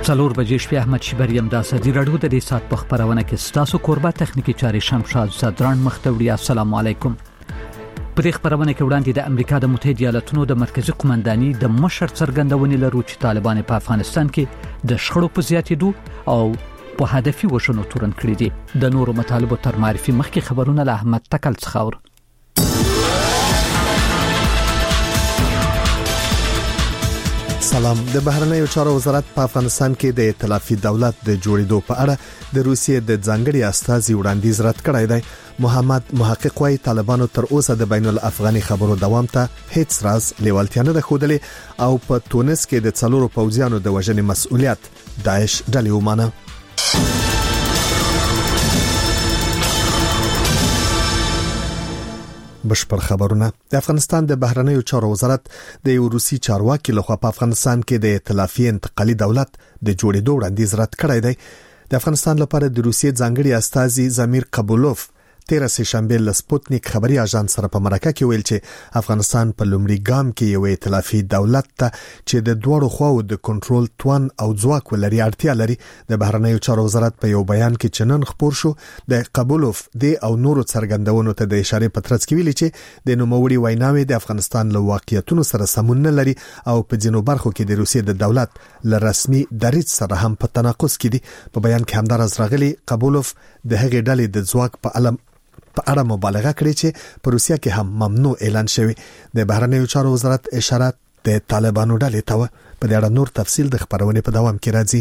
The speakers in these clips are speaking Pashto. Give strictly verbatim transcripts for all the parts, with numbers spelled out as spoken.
څلور بجې شپې احمد شبریم د اسدی راډیو د دې سات په خبرونه کې ستاسو کوربه تخنیکی چاري شمشاد صدران مختوړي. السلام علیکم. په دې خبرونه کې وړاندې د امریکا د متحده ایالاتونو د مرکزی قومنداني د مشر څرګندونې لرو چې طالبان په افغانستان کې د شخړو په زیاتېدو او په هدفي وشنو تورن کړی دي. د نورو مطالبو تر معرفي مخکې خبرونه له احمد تکل څخه ور سلام. د بهرنیو چارو وزارت په افغانستان کې د ائتلافي دولت د جوړېدو په اړه د روسیې د ځانګړي استازي وړاندیز رد کړی دی. محمد محقق وايي طالبانو تر اوسه د بین الافغاني خبرو دوام ته هیڅ راز لیوالتیا نه ښودلې او په تونس کې د څلورو پوځیانو د وژنې مسؤلیت داعش ډلې ومانه. بشپړ خبرونه. د افغانستان د بهرنیو چارو وزارت د یو روسي چارواکي لخوا په افغانستان کې د ائتلافي انتقالي دولت د جوړېدو وړاندیز رد کړی دی. د افغانستان لپاره د روسیې ځانګړي استازي زمیر قبولوف تیر سه شنبه له سپوتنیک خبري اژانس سره په مرکه کې ویل چې افغانستان په لومړي ګام کې یو ائتلافي دولت ته چې د دوړو خواو د کنټرول توان او ځواک ولري اړتیا لري. د بهرنیو چارو وزارت په یو بیان کې چنن خبر شو د قبولوف د او نورو څرګندونو ته د اشاره په ترڅ کې ویلي چې د نوموړي ویناوي د افغانستان له واقعیتونو سره سمون نه لري او په ځینو برخو کې د روسیې د دولت له رسمي دریځ سره هم په تناقض کې دي. په بیان کې همدارس راغلي قبولوف د هغې ډلې د ځواک په علم په اړه مبالغه کړې چې په روسیه کې هم ممنوع اعلان شوی. د بهرنیو چارو وزارت اشاره د طالبانو ډلې ته په دې اړه نور تفصیل د خبرونې په دوام کې راځي.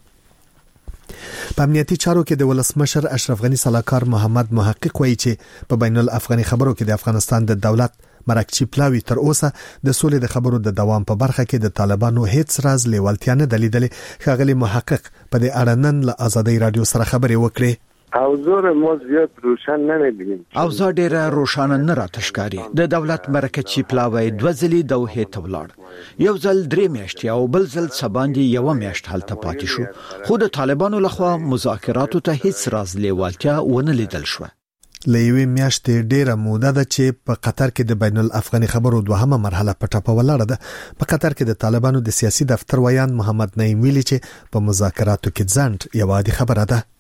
په امنیتي چارو کې د ولسمشر اشرف غنی صلاحکار محمد محقق وایي چې په بین الافغاني خبرو کې د افغانستان د دولت مرکچی پلاوی تر اوسه د سولې د خبرو د دوام په برخه کې د طالبانو هیڅ راز لیوالتیا نه دلیدلې. ښاغلي محقق په دې اړه نن له آزادۍ رادیو سره خبرې وکړې. اوزار ما زیاد روشن نمی‌بینیم. اوزار ډیر روشن نه راتشکاري. د دولت مرکزی پلاوی دوزلی دوه ته ولاړ. یو ځل درې میاشتې او بل ځل سباندې یو میاشت هلته پاتې شو. خو د طالبانو لخوا مذاکراتو ته هیڅ راز لیوالتیا ونه لیدل شو. لېوي میاشتې ډیره موده ده چې په قطر کې د بین الافغاني خبرو دوهمه مرحله په ټاپه ولاړه ده. په قطر کې د طالبانو د سیاسي دفتر ویان محمد نعیم ویلي چې په مذاکراتو کې ځنډ یو عادي خبره ده.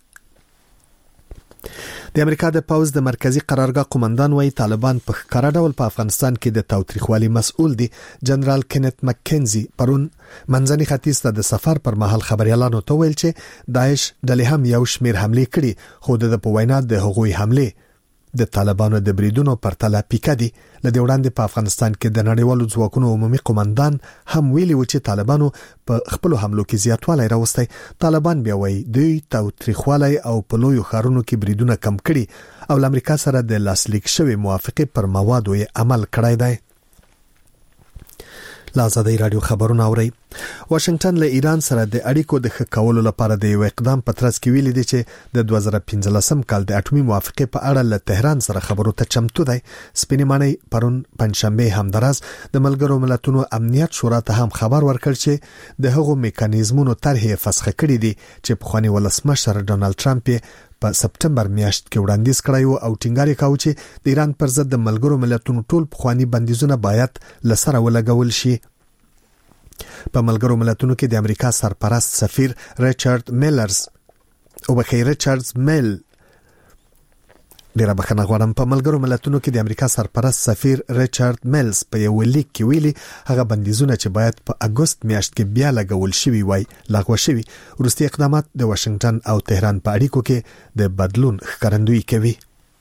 د امریکا د پوز د مرکزی قرارګاه قومندان وایي طالبان په ښکاره ډول په افغانستان کې د تاوتریخوالي مسؤل دي. جنرال کینت مککنزي پرون منځني ختیځ ته د سفر پر مهال خبريالانو ته ویل چې داعش ډلې هم یو شمیر حمله کړي خو د په وینا د هغوی حمله د طالبانو د بریدونو پرتله پیکه دي. لدې وړاندې په افغانستان کې د نړیوالو ځواکونو عمومي قومندان هم ویلي و چې طالبانو په خپل حملو کې زیاتوالی راوستی. طالبان بیا وایي دوی تاوتریخوالی او په لویو ښارونو کې بریدونه کم کړي او له امریکا سره د لاسلیک شوی موافقه پر موادو یې عمل کړی دی. لازادۍ رادیو خبرونه اوري. واشنگټن له ایران سره د اړیکو د ښه کولو لپاره د یو اقدام په ترڅ کې ویلي دی چې د دوه زره پنځلسم کال د اټومي موافقه په اړه له تهران سره خبرو ته چمتو دی. سپینې مانۍ پرون پنځشنبه همداراز د ملګرو ملتونو امنیت شورا ته هم خبر ورکړ چې د هغو میکانیزمونو طرحې فسخ کړي دي چې پخوانی ولسمشر ډونالد ټرمپ په سپټمبر میاشت کې وړاندیز کړی او ټینګار یې کاوه چې د ایران پر ضد د ملګرو ملتونو ټول پخوانی بندیزونه باید لسره ولګول شي. په ملګرو ملتونو کې د امریکا سرپرست سفیر ریچارډ میلرز او بخیر ریچارډز میل ډیره بخښنه غواړم په ملګرو ملتونو کې د امریکا سرپرست سفیر ریچارډ میلز په یو لیک کې ویلي هغه بندیزونه چې باید په اگست میاشت کې بیا لګول شوي وای لغوه شوي. وروستي اقدامات د واشنگټن او تهران په اړیکو کې د بدلون ښکارندویي کوي.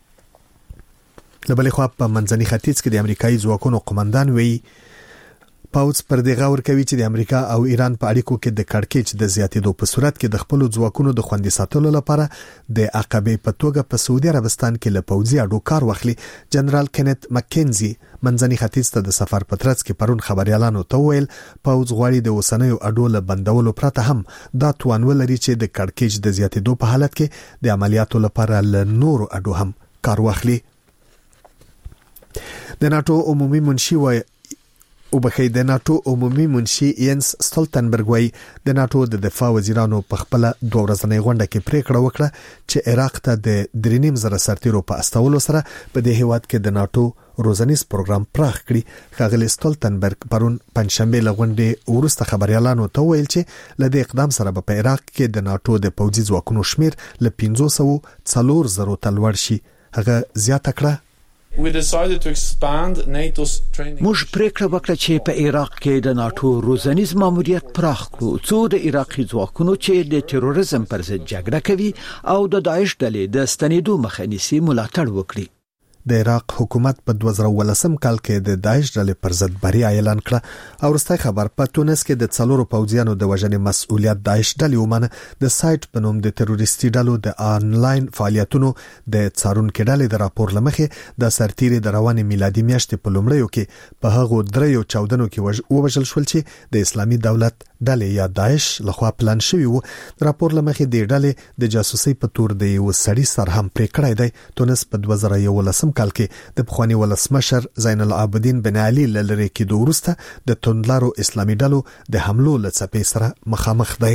له بلې خوا په منځني ختیځ کې د امریکایي ځواکونو قومندان وایي پاوز پر دې غور کوي چې د امریکا او ایران په اړیکو کې د کړکېچ د زیاتېدو په صورت کې د خپل ځواکونو د خوندي ساتلو لپاره د عقبې په توګه په سعودي عربستان کې له پوځي اډو کار واخلي. جنرال کینت مککنزي منځني ختیځ ته د سفر په ترڅ کې پرون خبريالانو ته ویل پوځ غواړي د اوسنیو اډو له بندولو پرته هم دا توان ولري چې د کړکېچ د زیاتېدو په حالت کې د عملیاتو لپاره له نورو اډو هم کار واخلي. د ناتو عمومي منشي وایي او بخې د ناتو عمومي منشي ینس ستولتنبرګ وایي د ناتو د دفاع وزیرانو په خپل دوه ورځنۍ غونډه کې پریکړه وکړه چې عراق ته د درې نیم زره سرتیرو په استولو سره په دې هیواد کې د ناتو روزنیز پروګرام پراخ کړي. ښاغلي ستولتنبرګ پرون پنځشنبه لغونډې ورسته خبريالانو ته ویل چې له دې اقدام سره په عراق کې د ناتو د پوځي ځواکونو شمیر له پنځه سوه څلور زره ته لوړ شي. هغه زیاته کړه We decided to expand NATO's training. موږ پریکړه وکړه چې په عراق کې د ناتو روزنیز ماموریت پراخ کړو څو د عراقي ځواکونو چې د تروریزم پر ضد جګړه کوي او د داعش ډلې د ستنېدو مخه نیسي ملاتړ وکړي. د عراق حکومت په دوه زره ولسم کال کې د داعش ډلې پر ضد بریا اعلان کړه او وروسته خبر په تونس کې د څلورو پوځیانو د وژنې مسؤلیت داعش ډلې ومنه. د سایت په نوم د تروریستي ډلو د آنلاین فعالیتونو د څارونکو ډلې د راپور لمخې د سرتیري د رواني میلادي میاشتې په لومړیو کې په هغو دریو چاودنو کې ووژل شول چې د اسلامي دولت ډلې یا داعش لخوا پلان شوی وو. راپور لمخې د ډلې د جاسوسي په تور د یو سړي سر هم پرې کړی دی. تونس په دوه زره یولسم کال کې د پخوانی ولسمشر زین العابدین بن علي لری کې د ورسته د توندلارو اسلامي ډلو د حملو لڅپې سره مخامخ دی.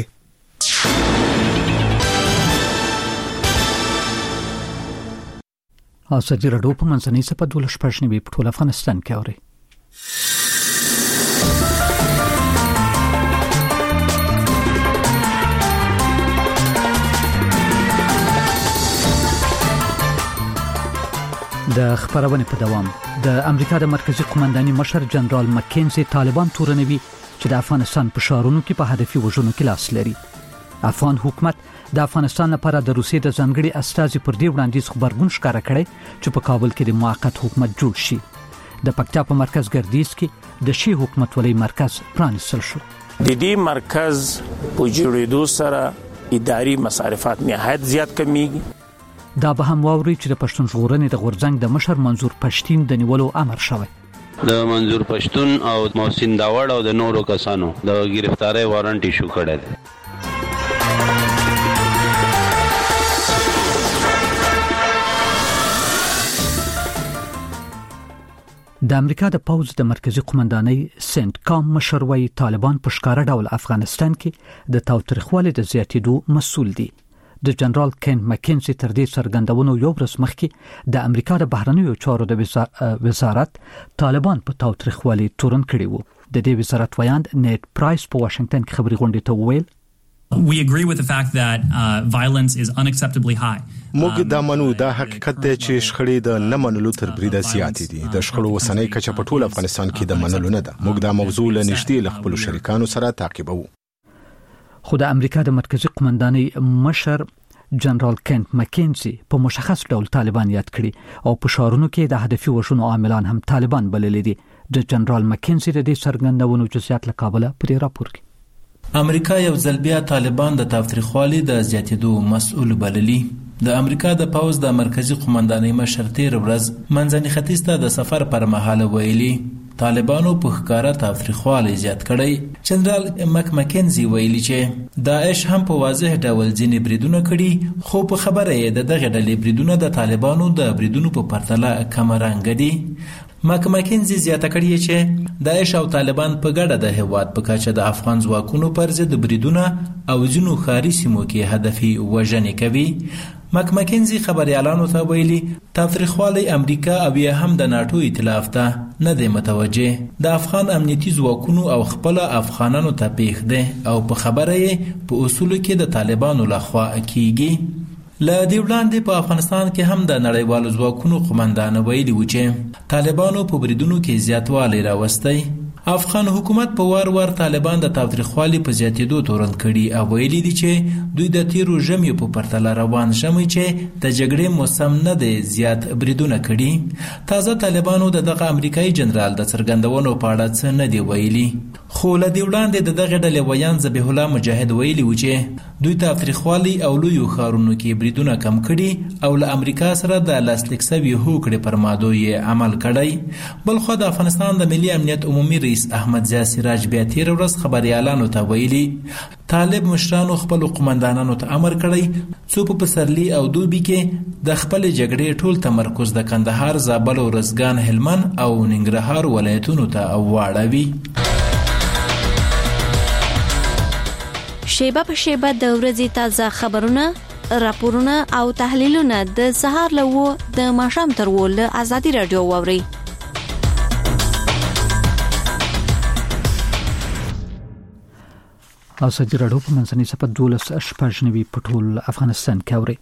ازادي راډیو په منځنۍ سپه دولس پښنی په ټول افغانستان کې اوري. د خبرونه په دوام د امریکا د مرکزی قومندانۍ مشر جنرال مکینزي طالبان تورنوي چې د افغانستان په شهرونو کې په هدفي وژنو کې لاس لري. افغان حکومت د افغانستان لپاره د روسیې د ځانګړي استازي پر دې وړاندیز خبرګون ښکاره کړی چې په کابل کې د موقت حکومت جوړ شي. د پکتیا په مرکز ګردیز کې د شي حکومت ولې مرکز پرانیستل شو. د دې مرکز په جوړېدو سره اداري مصارفات نهایت زیات کمیږي. دا به هم واوري چې د پښتون ژغورنې د غورځنګ د مشر منظور پښتين د نیولو امر شوی. د منظور پښتون او محسن داوړ او د نورو کسانو د گرفتاری وارنټ ایشو کړی دی. د امریکا د پوځ د مرکزی قومندانۍ سنت کام مشر وایي طالبان په ښکاره ډول افغانستان کې د تاوتریخوالي د زیاتېدو مسؤل دي. د جنرال کین مکینزي تر دې څرګندونو یو ورځ مخکې د امریکا د بهرنیو چارو د وزارت طالبان په تاوتریخوالي تورن کړي وو. د دې وزارت ویاند نیټ پرایس په واشنگټن کې خبري غونډې ته وویل We agree with the fact that uh, violence is unacceptably high. موږ دا منو دا حقیقت دی چې شخړې د نه منلو تر بریده زیاتې دي. د شخړو وسنۍ کچه په ټول افغانستان کې د منلو نه ده. موږ دا موضوع له نږدې له خپل شریکانو سره تعقیبوو. خو د امریکا د مرکزی قومندانۍ مشر جنرال کینت مکینزي په مشخص ډول طالبان یاد کړي او په شهرونو کې د هدفي وژنو عاملان هم طالبان بللي دي. د جنرال مکینزي د دې څرګندونو جزئیات له کابل پرې راپور کړي. امریکا یو ځل بیا طالبان د تاوتریخوالي د زیاتېدو مسؤل بللي. د امریکا د پوځ د مرکزی قومندانۍ مشر تیر ورځ منځني ختیځ ته د سفر پر مهال ویلي طالبانو په ښکاره تاوتریخوالي زیات کړی. جنرال مک مکینزي ویلي چې داعش هم په واضح ډول ځینې بریدونه کړي، خو په خبره یې د دغه ډلې بریدونه د طالبانو د بریدونو په پرتله کم رنګ دي. مک مکینزي زیاته کړی چې داعش او طالبان په ګډه د هیواد په کچه د افغان ځواکونو پر ضد بریدونه او ځینو ښاري سیمو کې هدفي وژنې کوي. مک مکینزي خبريالانو ته ویلي تاوتریخوالی امریکا او یا هم د ناتو ائتلاف ته نه دی متوجه. د افغان امنیتي ځواکونو او خپل افغانانو ته پیښ دي او په خبره یې په اصول کې د طالبانو لخوا کیږي. له دې وړاندې په افغانستان کې هم د نړیوالو ځواکونو قومندان ویلي و چې طالبانو په بریدونو کې زیاتوالی راوستی. افغان حکومت په وار وار طالبان د تاوتریخوالي په زیاتېدو تورن کړي او ویلي دي چې دوی د تیرو ژمیو په پرتله روان ژمی چې د جګړې موسم نه دی زیات بریدونه کړي. تازه طالبانو د دغه امریکایي جنرال د څرګندونو په اړه څه نه دی ویلي، خو له دې وړاندې د دغه ډلې ویان ذبیح الله مجاهد ویلي و چې دوی تاوتریخوالي او لویو ښارونو کې بریدونه کم کړي او له امریکا سره د لاسلیک شوي هوکړې پر مادو یې عمل کړی. بلخو د افغانستان د ملي امنیت عمومي رئیس احمد ضیاء سراج بیا تیر ورځ خبريالانو ته ویلي طالب مشرانو خپل قومندانانو ته امر کړی څو په پسرلی او دوبي کې د خپل جګړې ټول تمرکز د کندهار، زابل او رزګان، هلمند او ننګرهار ولایتونو ته واړوي. شیبه په شیبه د ورځې تازه خبرونه، راپورونه او تحلیلونه د سهار له د ماښام تر ول ازادي رادیو واوري. ازادي رادیو په منځني سپه دولس شپږنوي په ټول افغانستان کې اوري.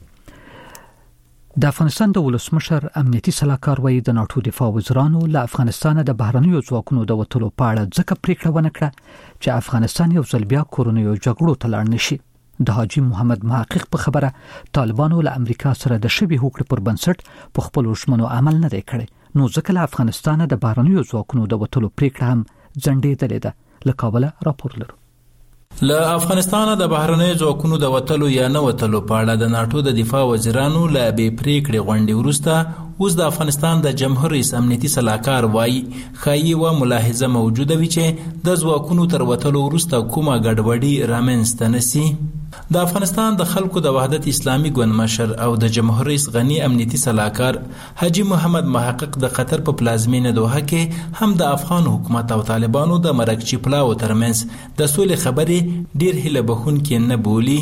د افغانستان د ولسمشر امنیتي سلاکار وایي د ناټو دفاع وزرانو له افغانستان د بهرنیو ځواکونو د وټلو په اړه ځکه پریکړه ونه کړه چې افغانستان یو ځل بیا کورونیو جګړو ته لاړ نشي. د حاجی محمد محقق په خبره طالبانو له امریکا سره د شبي هوکړې پر بنسټ په خپل ژمنو عمل نه دی کړی، نو ځکه له افغانستان د بهرنیو ځواکونو د وټلو پریکړه هم ځنډېدلې ده. له کابل راپور لرو. له افغانستان د بهرنیو ځواکونو د وټلو یا نه وټلو په اړه د ناټو د دفاع وزیرانو له بې پریکړې غونډې وروسته اوس د افغانستان د جمهور رئیس امنیتي سلاکار وایي ښایي و ملاحظه موجوده وي چې د ځواکونو تر وټلو وروسته کومه ګډوډي رامنځته نشي. د افغانستان د خلکو د وحدت اسلامي ګوند مشر او د جمهور رئیس غنی امنیتي سلاکار حاجی محمد محقق د قطر په پلازمینه دوحه کې هم د افغان حکومت او طالبانو د مرکچی پلاو ترمنځ د سولې خبرې ډیر هیله بخونکې نه بولی.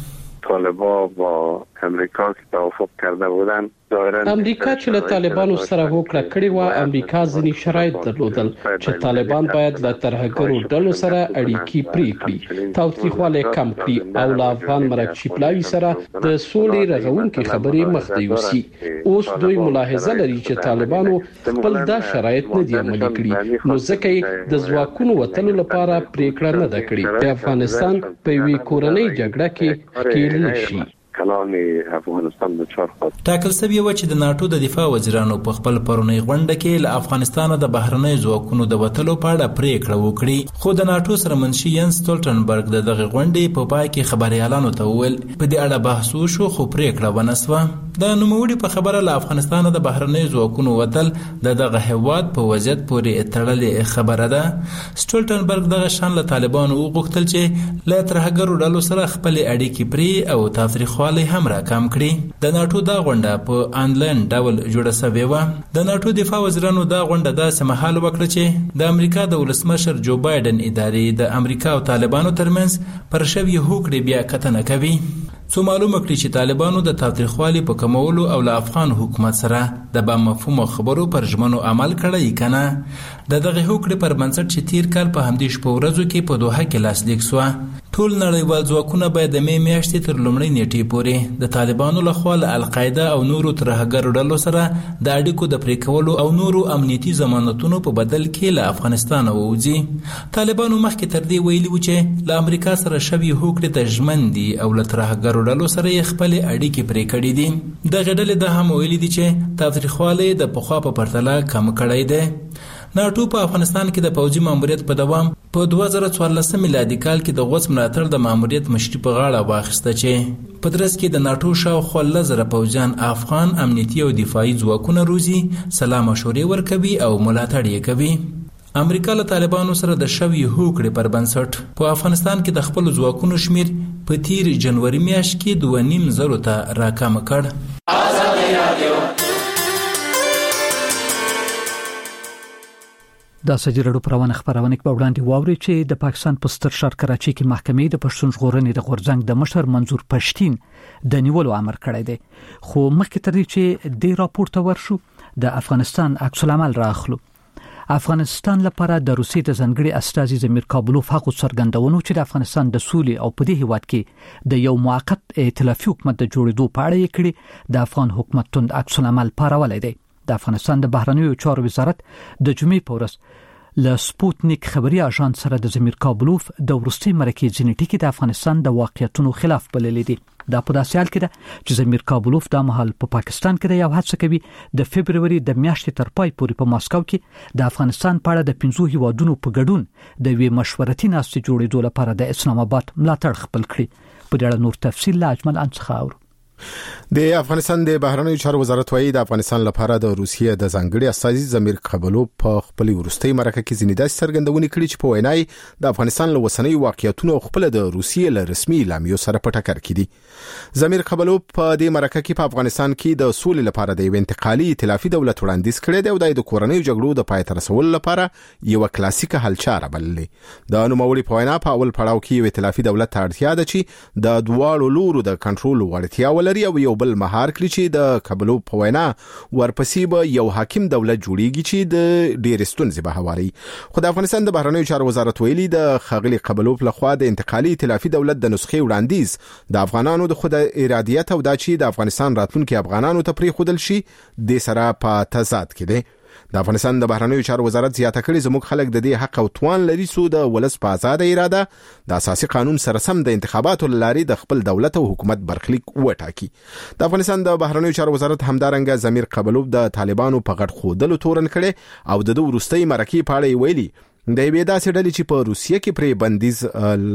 طالبان با امریکا که توافق کرده بودن امریکا چې له طالبانو سره هوکړه کړې و، امریکا ځینې شرایط درلودل چې طالبان باید له ترهګرو ډلو سره اړیکې پرې کړي، تاوتریخوالی کم کړي او له افغان مرکچی پلاوي سره د سولې رغونکې خبرې مخ ته یوسي. اوس دوی ملاحظه لري چې طالبانو خپل دا شرایط نه دي عملي کړي، نو ځکه یې د ځواکونو وټلو لپاره پریکړه نه ده کړې چې افغانستان په یوې کورنۍ جګړه کې ښکېل نشي. کلام افغانستان د چار خط ټاکل شوی و چې د ناټو د دفاع وزیرانو په خپل پرونی غونډه کې له افغانستان د بهرنۍ ځواکونو د وټلو په اړه پریکړه وکړي، خو د ناټو سره منشي ینس سټولټنبرګ د دغه غونډې په پای کې خبريالانو ته وویل په دې اړه بحث وشو خو پریکړه ونه شوه. د نوموړي په خبره له افغانستان د بهرنۍ ځواکونو وټل د دغه هیواد په وضعیت پورې تړلې خبره ده. سټولټنبرګ دغه شان له طالبانو وغوښتل چې له ترهګرو ډلو سره خپل اړیکې پرې او تاریخ والی هم را کم کړي. د ناټو دا غونډه په آنلاین ډول جوړه شوې و. د ناټو دفاع وزیرانو دا غونډه داسې مهال وکړه چې د امریکا د ولسمشر جو بایدن ادارې د امریکا او طالبانو ترمنځ پر شوی هوکړې بیا کتنه کوي. څو معلومه کړي چې طالبانو د تاوتریخوالي په کمولو او له افغان حکومت سره د با مفهوم خبرو پر ژمنو عمل کړی کنه. د دغه هوکړې پر بنسټ چې تیر کال په همدې شپو ورځو کې په دوحه کې لاسلیک شو، ټول نړیوال ځواکونه باید د مې میاشتې تر لومړۍ نیټې پورې د طالبانو لخوا له القاعده او نورو ترهګرو ډلو سره د اړیکو د پرې کولو او نورو امنیتي ضمانتونو په بدل کې له افغانستان ووځي. طالبانو مخکې تر دې ویلي و چې له امریکا سره شوی هوکړې ته ژمن دي او له ترهګرو ډلو سره یې خپل اړیکې پرې کړې دي. دغه ډلې دا هم ویلي دي چې تاوتریخوالی د پخوا په پرتله کم کړی دی. ناټو په افغانستان کې د پوځي ماموریت په دوام په دوه زره څوارلس میلادي کال کې د غوڅ ملاتړ د ماموریت مشري په غاړه واخیسته چې په درس کې د ناټو شاوخوا لس زره پوځیان افغان امنیتي او دفاعي ځواکونه روزي، سلا مشورې ورکوي او ملاتړ یې کوي. امریکا له طالبانو سره د شوی هوکړې پر بنسټ په افغانستان کې د خپل ځواکونو شمیر په تیر جنوري میاشت کې دوه نیم زرو ته راکم کړ. د ازادي رادیو پروانه خبرونه کې په وړاندې واوري چې د پاکستان په ستر ښار کراچي کې محکمې د پښتون ژغورنې د غورځنګ د مشر منظور پښتين د نیولو امر کړی دی، خو مخکې تر دې چې د راپور ته ورشو د افغانستان عکس العمل راخلو. افغانستان لپاره د روسیې د ځنګړي استازي زمیر کابلوف هغه څرګندونو چې د افغانستان د سولې او په دې هیواد کې د یو موقت ائتلافي حکومت د جوړېدو په اړه یې کړي د افغان حکومت توند عکس العمل پارولای دی. د افغانستان د بهرنیو چارو وزارت د جمعې په ورځ له سپوتنیک خبري اژانس سره د زمیر کابلوف د ورستي مرکې ځینې ټکي د افغانستان د واقعیتونو خلاف بللې دي. دا په داسې حال کې ده چې زمیر کابلوف د مهال په پاکستان کې د یو هڅه کوي د فبرवरी د میاشتې تر پای پورې په ماسکو کې د افغانستان په اړه د پنځو هیوادونو په ګډون د وی مشورتي ناستې جوړېدو لپاره د اسلام آباد ملاتړ خپل کړي. په دې اړه نور تفصیل لا اجمل انڅخاور. د افغانستان د بهرنیو چارو وزارت وايي د افغانستان لپاره د روسیې د ځانګړي استازي زمیر قبلوف په خپل ورستۍ مرکه کې ځینې داسې څرګندونې کړې چې په وینای د افغانستان له وسنۍ واقعیتونو خپل د روسیې له رسمي اعلامیو سره په ټکر کې دي. زمیر قبلوف په دې مرکه کې په افغانستان کې د سولې لپاره د یو انتقالي ائتلافي دولت وړاندیز کړی دی او د کورنیو جګړو د پای ته رسولو لپاره یو کلاسیکه حل چاره بللې. د نوموړي په وینا په اول پړاو کې یو ائتلافي دولت ته اړتیا ده چې د دواړو لورو د کنټرول وړتیا ولري او یو بل مهار کړی چې د قبلوف په وینا ورپسې به یو حاکم دولت جوړیږي چې د ډېر ستونزې به هواري. خو د افغانستان د بهرنیو چارو وزارت ویلي د خغلی قبلوف لخوا د انتقالي ائتلافي دولت د نسخې وړاندیز د افغانانو د خود ارادیت او د چې د افغانستان راتلونکي افغانانو ته پرې خودل شي د سره په تضاد کې دي. د افغانستان د بهرنیو چارو وزارت زیاته کړي زموږ خلک د دې حق او توان لري سو د ولس په آزاد اراده د اساسي قانون سره سم د انتخاباتو لاري د خپل دولت او حکومت برخلیک وټاکي. د افغانستان د بهرنیو چارو وزارت همدارنګه زمیر قبلوف د طالبانو په غټ خودلو تورن کړي او د ورستۍ مرکې په اړه ویلي د یوې داسې ډلې چې په روسیه کې پرې بندیز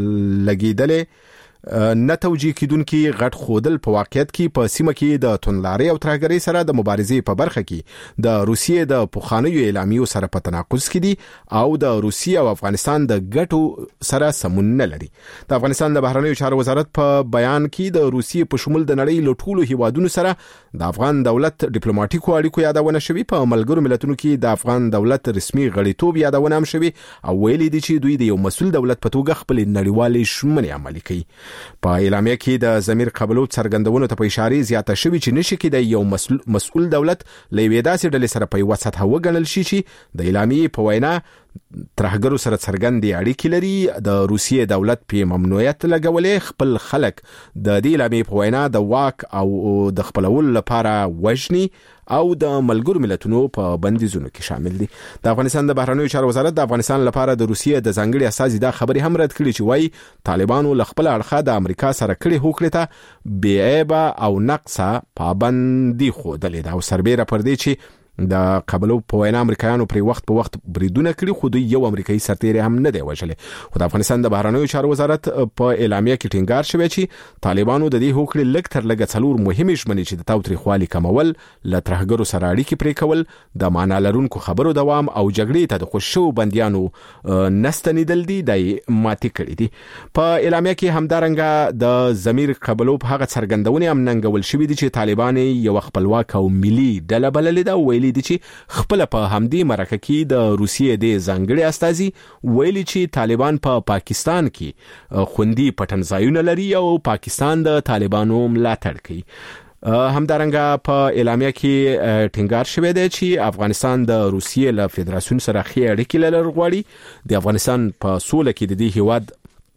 لګیدلې نه توجیه کیدونکي غټ خودل په واقعیت کې په سیمه کې د تونلاري او ترهګرۍ سره د مبارزې په برخه کې د روسیې د پوخانیو اعلامیو سره په تناقض کې دي او د روسیې او افغانستان د ګټو سره سمون نه لري. د افغانستان د بهرنیو چارو وزارت په بیان کې د روسیې په شمول د نړۍ له ټولو هیوادونو سره د افغان دولت ډیپلوماټیکو اړیکو یادونه شوی. په ملګرو ملتونو کې د افغان دولت رسمي غړیتوب یادونه هم شوی او ویلي دي چې دوی د یو مسؤل دولت په توګه خپل نړیوالې ژمنې عملي کوي. په اعلامیه کې د زمیر قبلوف څرګندونو ته په اشاره زیاته شوی چې نشي کې د یو مسؤل مسؤل دولت لوي داسې ډلې سره په یو سطح وګڼل شي چې د اعلامیه په وینا ترهګرو سره څرګندې اړیکې لري. د روسیې دولت په ممنوعیت لګولې خپل خلک د دې اعلامیه په وینا د واک او د خپلولو لپاره وژني او د ملګرو ملتونو په بندیزونو کې شامل دي. د افغانستان د بهرنیو چارو وزارت د افغانستان لپاره د روسیې د ځانګړي استازي دا خبري هم رد کړې چې وايي طالبانو ل خپل اړخه د امریکا سره کړي هوکړه ته بیعیبه او نقصه پابندي خو دلې دا او سربېره پر دې چې د قبلوف په وینا امریکایانو پر وخت په وخت بریدونه کړي خو دوی یو امریکایي سرتیری هم نه دی وژلې. خو د افغانستان د بهرنیو چارو وزارت په اعلامیه کې ټینګار شوی چې طالبانو د دې هوکړې لږ تر لږه څلور مهمې ژمنې چې د تاوتریخوالي کمول، له ترهګرو سره اړیکې پرې کول، د معنا لرونکو خبرو دوام او جګړې ته د خوشو بنديانو نستنیدل دي د ماتې کړې دي. په اعلامیه کې همدارنګه د زمیر قبلوف هغه څرګندونې هم ننګول شوې دي چې طالبان یو خپلواک او ملي ډله بللې ده. ویلي دي چې خپل په همدې مرکه کې د روسیې د ځانګړي استازي ویلي چې طالبان په پا پاکستان کې خوندي پټنځایونه لري او پاکستان د طالبانو ملاتړ کوي. همدارنګه په اعلامیه کې ټینګار شوی دی چې افغانستان د روسیې له فدراسیون سره ښې اړیکې لرل غواړي. د افغانستان په سوله کې د دې هیواد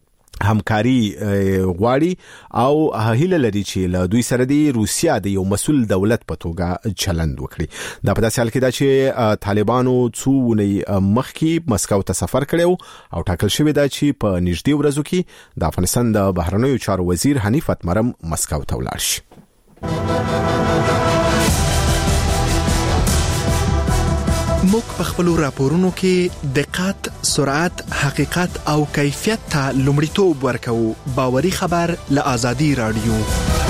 همکاري غواړي او هیله لري چې له دوی سره د روسیا د یو مسؤل دولت په توګه چلند وکړي. دا په داسې حال کې ده چې طالبانو څو ونې مخکې مسکو ته سفر کړو او ټاکل شوی ده چې په نږدې ورځو کې د افغانستان د بهرنیو چارو وزیر حنیف اتمرم مسکو ته ولاړ شي. موږ په خپل راپورونو کې دقت، سرعت، حقیقت او کیفیت ته لومړیتوب ورکوو. باوري خبر له آزادي رادیو.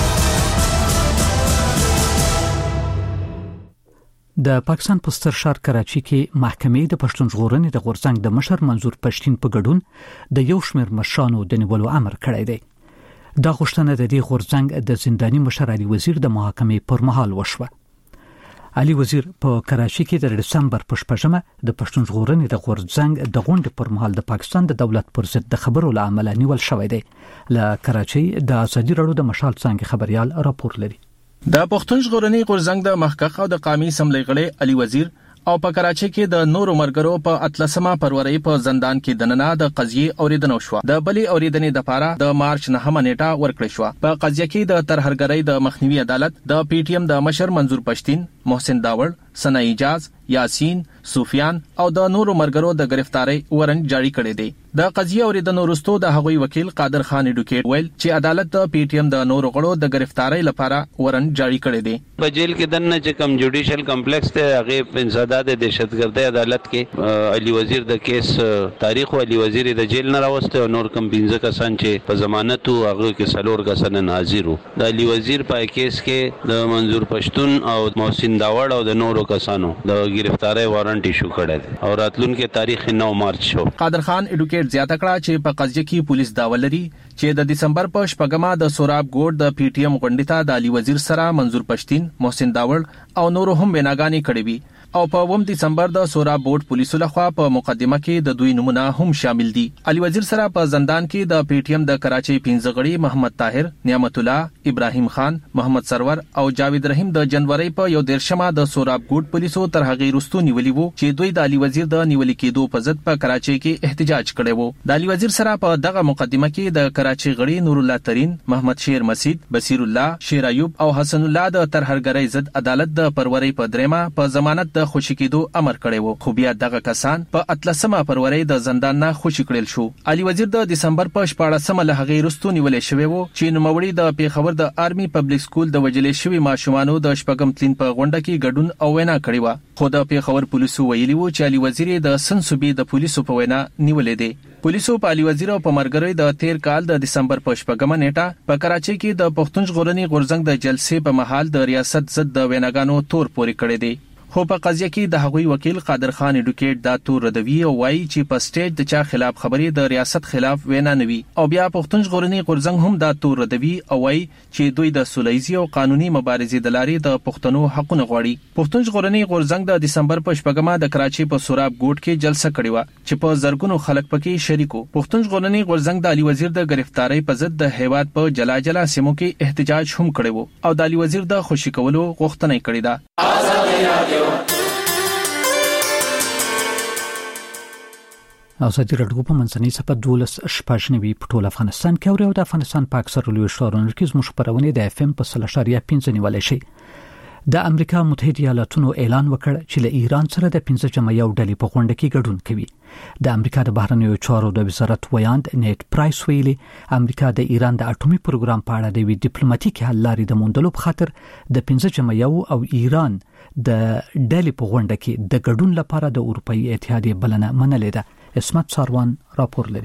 د پاکستان په ستر ښار کراچي کې محکمې د پښتون ژغورنې د غورځنګ د مشر منظور پښتين په ګډون د یو شمېر مشرانو د نیولو امر کړی دی. دا غوښتنه د دې غورځنګ د زنداني مشر علي وزیر د محاکمې پر مهال وشوه. علي وزیر په کراچي کې د دسمبر په شپږمه د پښتون ژغورنې د غورځنګ د غونډې پر مهال د پاکستان د دولت پر ضد د خبرو لامل نیول شوی دی. له کراچي د ازادي راډیو د مشال څنګه خبريال راپور لري. د پښتون ژغورنې غورځنګ د محقق او د قومي سملې غړي علي وزیر او په کراچي کې د نورو مرګرو په اتلسمه فروری په زندان کې دننه د قضیې اوریدنه شو. د بلی اوریدنې د پاره د مارچ نهمه نیټه ورکړې شو. په قضیه کې د ترهګرۍ د مخنیوي عدالت د پی ټی ایم د مشر منظور پښتين محسن داوړ، ثنا اجاز، یاسین، سفیان او د نورو مرګرو د گرفتاری وارنټ جاری کړی دی. د قضیه اوریدنو وروسته د هغوی وکیل قادر خان اډوکیټ ویل چې عدالت د پی ټی ایم د نورو غړو د گرفتاری لپاره وارنټ جاری کړی دی. په جیل کې دنه چې کم جوډیشل کمپلیکس ته هغه انسداد دهشتګردي عدالت کې علي وزیر د کیس تاریخ او علي وزیر د جیل نه راوسته او نور کم پنځه کسان چې په ضمانت او هغه کې سلور کسان حاضر وو. د علي وزیر په کیس کې د منظور پښتون او محسن داوړ او د نورو کسانو د گرفتاری وارنټ ایشو کړی دی او راتلونکي تاریخ نو مارچ شو. قادر خان اډوکیټ زیاته کړه چې په قضیه کې پولیس داوا لري چې د دسمبر په شپږمه د سوراب ګوډ د پی ټی ایم غونډې ته د علي وزیر سره منظور پښتين، محسن داوړ او نورو هم بناګانی کړې وي او په اووم دسمبر د سوراب بورډ پولیسو لخوا په مقدمه کې د دوی نمونه هم شامل دي. علي وزیر سره په زندان کې د پی ټی ایم د کراچۍ پنځه غړي محمد طاهر، نعمت الله، ابراهیم خان، محمد سرور او جاوید رحیم د جنوري په یو دیرشمه د سوراب ګوډ پولیسو تر هغه وروسته نیولي وو چې دوی د علي وزیر د نیولې کېدو په ضد په کراچۍ کې احتجاج کړی وو. د علي وزیر سره په دغه مقدمه کې د کراچۍ غړي نور الله ترين، محمد شیر مسید، بصیر الله، شیر ایوب او حسن الله د ترهرګرۍ ضد عدالت د پروري په درېمه په ضمانت د خوشی کېدو امر کړی وو، خو بیا دغه کسان په اتلسمه فروری د زندان نه خوشی کړل شو. علي وزیر د دسمبر په شپاړسمه له هغې وروسته نیولې شوی وو چې نوموړي د پیښور د آرمي پبلک سکول د وجلې شوی ماشومانو د شپږم تلین په غونډه کې ګډون او وینا کړې و، خو د پیښور پولیسو ویلي وو چې علي وزیر د سنسوبي د پولیسو په وینا نیولې دی. پولیسو په علي وزیر او په مرګري د تیر کال د دسمبر په شپږمه نیټه په کراچۍ کې د پښتون ژغورنې غورځنګ د جلسې په محل د ریاست ضد د ویناګانو تور پوري کړی دی. خو په قضیه کې د هغوی وکیل قادر خان اډوکیټ دا تور ردوي او وایي چې په سټیج د چا خلاف خبرې د ریاست خلاف وینا نه وي او بیا پښتون ژغورنې غورځنګ هم دا تور ردوي او وایي چې دوی د سولهییزي او قانوني مبارزې د لارې د پښتنو حقونه غواړي. پښتون ژغورنې غورځنګ د دسمبر په شپږمه د کراچۍ په سوراب ګوټ کې جلسه کړې و چې په زرګونو خلک پکې شریکو. پښتون ژغورنې غورځنګ د علي وزیر د گرفتاری په ضد د هیواد په جلا جلا سیمو کې احتجاج هم کړی و او د علي وزیر د خوشی کولو غوښتنه کړې ده. ازادي راډیو په منځنۍ صفه دولس شپږنوي په ټول افغانستان کې او د افغانستان په اکثر لوی ښارونو کې زموږ خبرونه د اف ام په سل اشاریه پنځه نیولای شي. د امریکا متحده ایالاتونو اعلان وکړ چې له ایران سره د پنځه جمع یو ډلې په غونډه کې ګډون کوي. د امریکا د بهرنیو چارو د وزارت ویاند نیټ پرایس ویلي امریکا د ایران د اټومي پروګرام په اړه د وی ډیپلوماټیک حل لارې د موندلو په خاطر د پنځه جمع یو او ایران د ډلې په غونډه کې د ګډون لپاره د اروپאי اتحادیه بلنه منلې ده. اسمت ساروان راپور لري.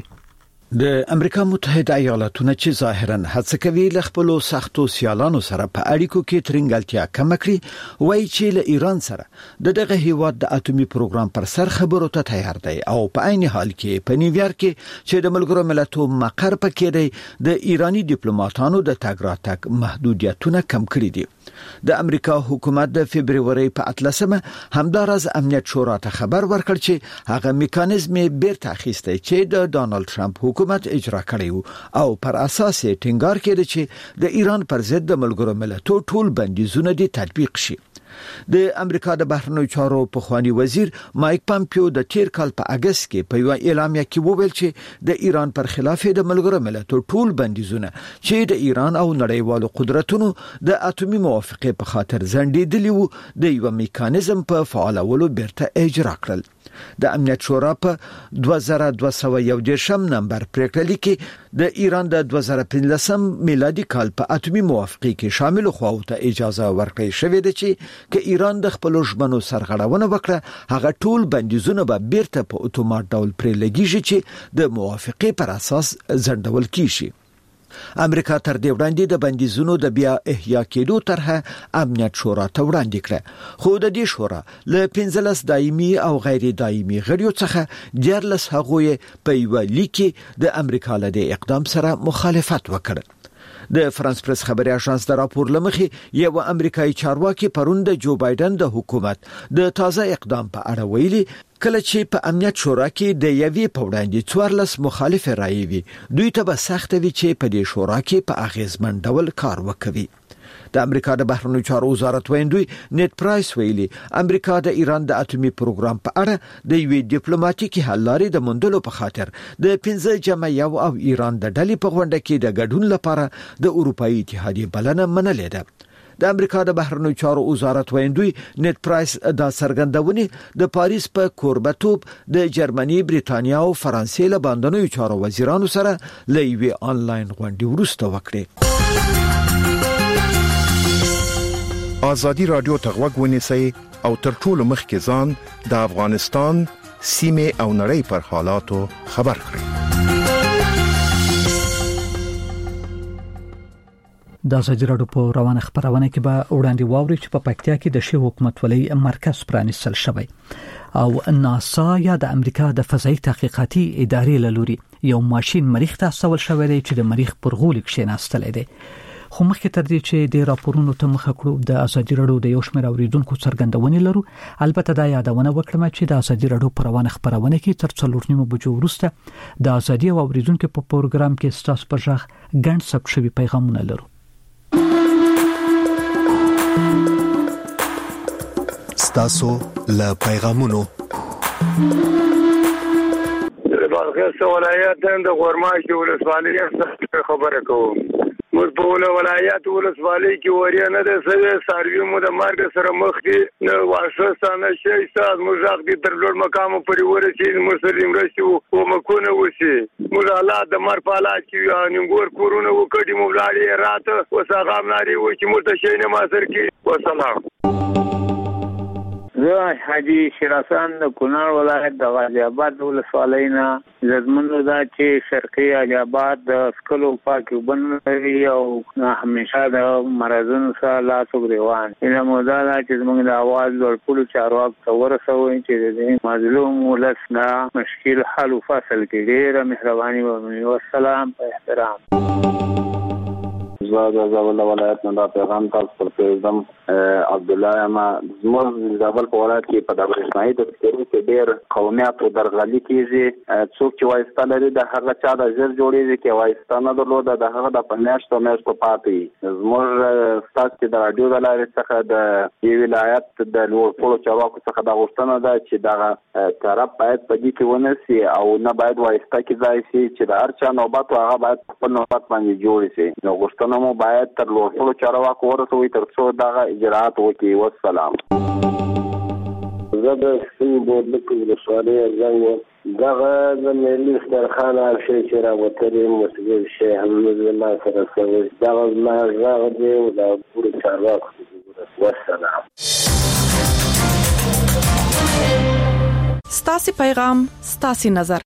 د امریکا متحده ایالاتونه چې ظاهرا هڅه کوي له خپل سختو سیالانو سره په اړیکو کې ترنګلتیا کم کړي، وایي چې له ایران سره د دغه هیواد د اټومي پروګرام پر سر خبرو ته تیار دی او په عین حال کې په نیویارک کې چې د ملګرو ملتونو مقر پکې دی د ایرانی ډیپلوماټانو د تګ راتګ محدودیتونه کم کړي دي. د امریکا حکومت د فبرवरी په اتلسمه همدارز امنیت شورا ته خبر ورکړ چې هغه میکانیزم بیرته اخیستی چې د ډانلډ ټرمپ حکومت اجرا کړی او پر اساس یې ټینګار کړي چې د ایران پر ضد د ملګرو ملتونو ټول بندیزونه دي تطبیق شي. د امریکا د بهرنیو چارو پخوانی وزیر مایک پامپیو د تیر کال په اگست کې په یو اعلامیه کې وویل چې د ایران پر خلاف د ملګرو ملتونو ټول بندیزونه چې د ایران او نړیوالو قدرتونو د اټومي موافقه په خاطر ځنډېدلي وو د یو میکانیزم په فعالولو بیرته اجرا کړل. د امنیت شورا په دوه زره دوه سوه یو دیرشم نمبر پریکړه لیکي د ایران د دوه زره پنځلسم میلادي کال په اټومي موافقه کې شامل خواو ته اجازه ورکړې شوې ده چې که ایران د خپل ژمنو سرغړونه وکړه هغه ټول بندیزونه به بیرته په اتومات ډول پرې لګیږي چې د موافقه پر اساس ځنډول کیږي. امریکا تر دې وړاندې د بندیزونو د بیا احیا کېدو طرحه امنیت شورا ته وړاندې کړه، خو د دې شورا له پنځلس دایمي او غیر دایمي غړیو څخه دیارلس هغوی په یو لیک د امریکا له دې اقدام سره مخالفت وکړ. د فرانس پریس خبري اژانس د راپور لمخې یو امریکایي چارواکي پرون د جو بایدن د حکومت د تازه اقدام په اړه ویلي کله چې په امنیت شورا کې د یوې په وړاندې څوارلس مخالف رایې وي دوی ته به سخت وي چې په دې شورا کې په اغیزمن ډول کار وکړي. د امریکا د بهرنیو چارو وزارت ویندوی نیټ پرایس ویلي امریکا د ایران د اټومي پروګرام په اړه د یوې ډیپلوماټیکي حل لارې د موندلو په خاطر د پنځه جمع یو او ایران د ډلې په غونډه کې د ګډون لپاره د اروپאי اتحادیه بلنه منلې ده. د امریکا د بهرنیو چارو وزارت ویندوی نت پرایس دا څرګندونې د پاریس په کوربتوب د جرمني، بریتانیا او فرانسې له باندنیو چارو وزیرانو سره لوي آنلاین غونډه ورسته وکړه. آزادی رادیو ته غوږ ونیسئ او تر ټولو مخکې ځان د افغانستان سیمه او نړۍ پر حالاتو خبر کړئ. د ازادي راډیو په روانه خبرونه کې به وړاندې واوري چې په پکتیا کې د شی حکومت ولي مرکز پرانیستل شوی او ناسا یا د امریکا د فضایي تحقیقاتي ادارې له لوري یو ماشين مریخ ته استول شوی دی چې د مریخ پر غول کښیناستل دی. خو مخکې تر دې چې د راپورونو ته مخه کړو د ازادي راډیو د یو شمېر اوریدونکو څرګندونې لرو. البته دا یادونه وکړم چې د ازادي راډیو په روانه خبرونه کې تر څلور نیمو بجو وروسته د ازادي او اوریدونکو په پروګرام کې ستاسو په ژغ ګڼ ثبت شوی پیغامونه لرو. ستاسو له پیغامونو د بلخیس ولایت د غورماش ولسوالۍ خبره کوم. موږ په ولایت ولسوالۍ کې وریا نه ده سوي ساروي مو د مرګ سره مخ دي نه واشستانه شي ساز موږ حق دي تر لوړ مقام پورې ورسې مسلم راشي او مکونه وسی موږ الله د مر په حالات کې انګور کورونه وکړي موږ لاړې راته وسغام ناري و چې موږ ته شي نه ما سر کې وسلام. زه حاجی شراسان د کونړ ولایت د غازی آباد ولسوالۍ نه زمونږ دا چې شرقي غازی آباد د سکلو پاکو بنري او همیشه د مرزونو سره لاس وګریوان ان مودا چې زمونږ د आवाज ورکول چارواک څور سوي چې د مظلوم ولسنا مشکل حل او فصل کې ډېر مهرباني او والسلام په احترام. زاد زاول ولایت نه دا پیغام تاسو پر پیغام عبد الله ما زموږ زابل په ولایت کې په دغه اسماعیل د تیرو کې ډېر قومیت او درغلي کیږي. څوک چې وایسته لري د هغه چا د زر جوړېږي کې وایسته نه درلوده د هغه د پنځه میاشتو پاتې زموږ ستاسو د رادیو د لارې څخه د یو ولایت د لوړ چارواکو څخه د غوښتنه ده چې دغه طرف باید په دې کې ونسي او نه باید وایسته کې ځای شي چې د هر چا نوبت هغه باید خپل نوبت باندې جوړ شي. نو غوښتنه مو باید تر لوړ چارواکو ورسوي تر څو دغه اجراءات وکړي. والسلام. زه د سیمې بودلک ولسوالۍ ځنګ دغه د ملي سترخان عرشي چې راوتلي مسجد شیخ حمید الله سره سوي دغه ما غږ دی او د پوره چارواکو. والسلام. ستاسو پیغام ستاسو نظر.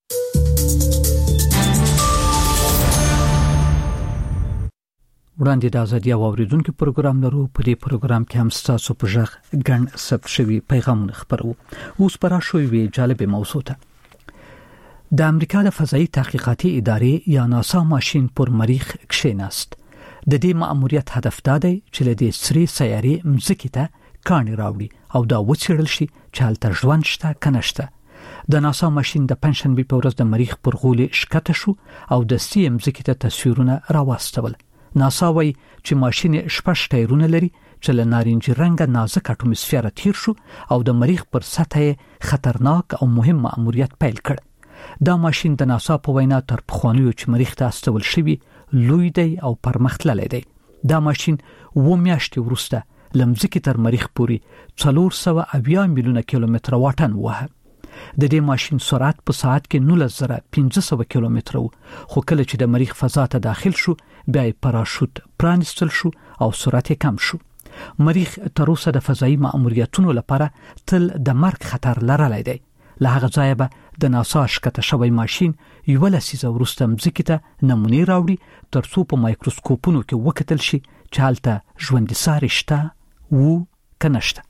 وړاندې د ازادي او اوریدونکو پروګرام لرو. په دې پروګرام کې هم ستاسو په ژغ ګڼ ثبت شوی پیغامونه خبرو. اوس پر شوی جالب موضوع ته د امریکا د فضایي تحقیقاتي ادارې یا ناسا ماشين پر مریخ کښیناست. د دې مأموریت هدف دا دی چې له دې سری سیارې مځکې ته کاڼي راوړي او دا وڅېړل شي چې هلته ژوند شته کنه شته. د ناسا ماشين د پنځشنبه په ورځ د مریخ پر غولې شکته شو او د سي مځکې ته تصویرونه راوستل. ناسا وایي چې ماشين شپږ ټایرونه لري چې له نارنجي رنګه نازک اټوموسفیر تیر شو او د مریخ پر سطح خطرناک او مهم مأموریت پیل کړ. دا ماشين د ناسا په وینا تر پخوانیو چې مریخ ته استول شوی لوی دی او پرمختللی دی. دا ماشين و میاشتې وروسته لمځکې تر مریخ پورې څلور سوه اویا میلیونه کیلومتر واټن وه. د دې ماشين سرعت په ساعت کې نولس زره پنځه سوه کیلومتر و. خو کله چې د مریخ فضا ته داخل شو بیا پاراشوت پرانستل شو او سرعت کم شو. مریخ تر اوسه د فضایي مأموریتونو لپاره تل د مرګ خطر لرلی دی. له هغه ځایه به د ناسا شکته شوی ماشين یو لسیزه وروسته مځکې ته نمونې راوړي تر څو په مایکروسکوپونو کې وکتل شي چې هلته ژوندي ساري شته و که نشته.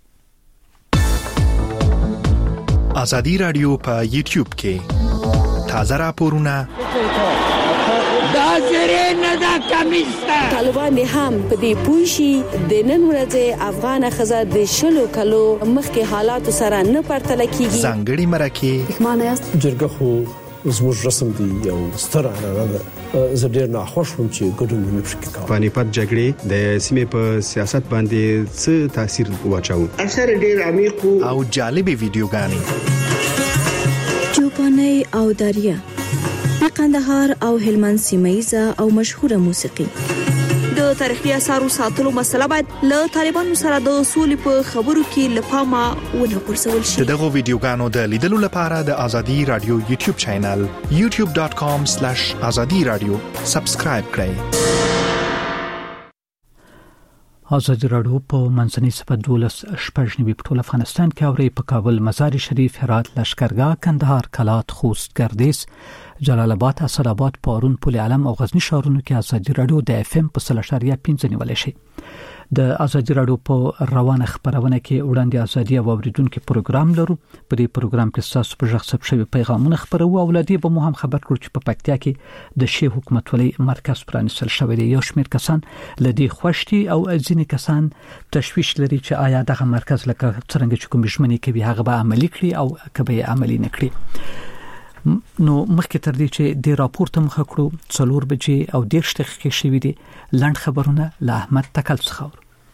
ازادي رادیو په یوټیوب کې تازه راپورونه دا زری نه دا کمیسته طالبان هم په دې پوښي د نن ورځې افغان خزه د شلو کلو مخکې حالات سره نه پرتل کیږي. ځانګړي مرکه معنی است جرګه خو زموږ رسم دی یو ستر عنعنه ده. زه ډیر ناخوښ وم چې ګډون نه پکې کوم. پانیپت جګړې د سیمې په سیاست باندې څه تاثیر واچاو؟ اثر ډیر عمیق او جالب ویډیوګانې چوپاني او دریا د قندهار او هلمند سیمه ییزه او مشهوره موسیقي د د تاریخي آثارو ساتلو مسله باید له طالبانو سره د سولې په خبرو کې لپاره ونه پرسول شي. دغه ویډیوګانو د لیدلو لپاره د ازادي رادیو یوټیوب چینل یوټیوب ډاټ کام سلیش ازادي رادیو سبسکرایب کړئ. ازادي رادیو په منځنۍ صفه دولس شپږ نوي په ټول افغانستان کې اوري په کابل، مزار شریف، هرات، لشکرګاه، کندهار، کلات، خوست، ګردیز، جلال آباد، اسداباد، پارون، پل علم او غزنی ښارونو کې ازادي رادیو د اف ام په سلاشاریا پنځه نیول شي. د ازادي رادیو په روانه خبرونه کې وړاندې ازادي او اوریدونکو پروګرام لرو. په دې پروګرام کې تاسو په ژغ ثبت شوی پیغامونه خبرو او ولادي به مو هم خبر کړو چې په پکتیا کې د شی حکومت ولي مرکز پرانیستل شوی دی. یو شمېر کسان لدی خوشتي او ځینې کسان تشویش لري چې آیا دغه مرکز لکه څنګه چې کوم ژمنې کوي هغه به عملي کړي او کبه عملي نه کړي. نو مخکې تر دې چې د راپور ته مخ کړو څلور بجې او ډېر دقیقې شوې دي. لاند خبرونه له احمد تکل څخه.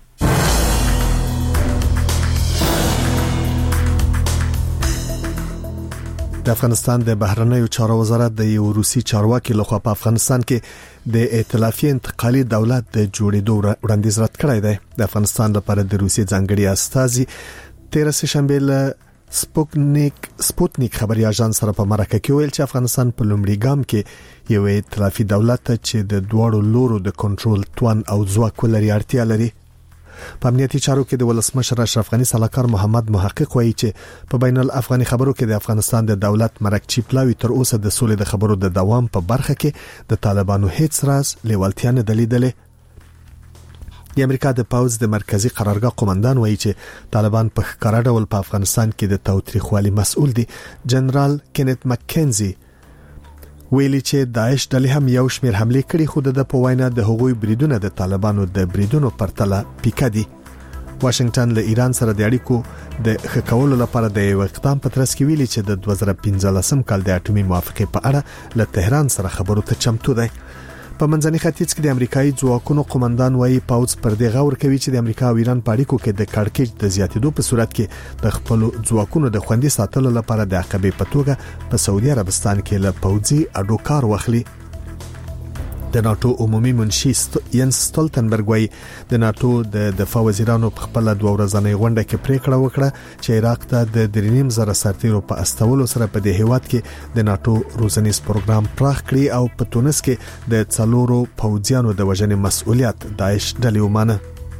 د افغانستان د بهرنیو چارو وزارت د یو روسي چارواکي لخوا په افغانستان کې د ائتلافي انتقالي دولت د جوړېدو وړاندیز رد کړی دی. د افغانستان لپاره د روسي ځانګړي استازي تیر شنبه له سپوتنیک سپوتنیک خبري اژانس سره په مرکه کې ویل چې افغانستان په لومړي ګام کې یو ائتلافي دولت چې د دوړو لورو د کنټرول توان او ځواک لري اړتیا لري. په امنیتي چارو کې د ولسمشر اشرف غنی سلاکار محمد محقق وایي چې په بین الافغاني خبرو کې د افغانستان د دولت مرکچی پلاوی تر اوسه د سولې د خبرو د دوام په برخه کې د طالبانو هیڅ راز لیوالتیا نه دلیدلې. د امریکا د پاوز د مرکزی قرارګاه قومندان وایي چې طالبان په ښکاره ډول په افغانستان کې د تاوتریخوالي مسؤل دي. جنرال کینت مککنزي ویلي چې داعش ډلې هم یو شمېر حمله کړې خو د په وینا د هغوی بریدونه د طالبانو د بریدونو پرتله پیکه دي. واشنگټن له ایران سره د اړیکو د ښه کولو لپاره د یو اقدام په ترڅ کې ویلي چې د دوه زره پنځلسم کال د اټومي موافقې په اړه له تهران سره خبرو ته چمتو دی. په منځني ختیځ کې د امریکایي ځواکونو قومندان وایي پاوز پر دې غور کوي چې د امریکا او ایران په اړیکو کې د کړکېچ د زیاتېدو په صورت کې د خپل ځواکونو د خوندي ساتلو لپاره د عقبې په توګه په سعودي عربستان کې له پوځي اډو کار واخلي. د ناتو عمومي منشي ینس ستولتنبرګ وایي د ناتو د دفاع وزیرانو په خپل دوه ورځنۍ غونډه کې پریکړه وکړه چې عراق ته د درېنیم زره سرتیرو په استولو سره په دې هیواد کې د ناتو روزنیز پروګرام پراخ کړي او په تونس کې د څلورو پوځیانو د وژنې مسؤلیت داعش ډلې ومانه.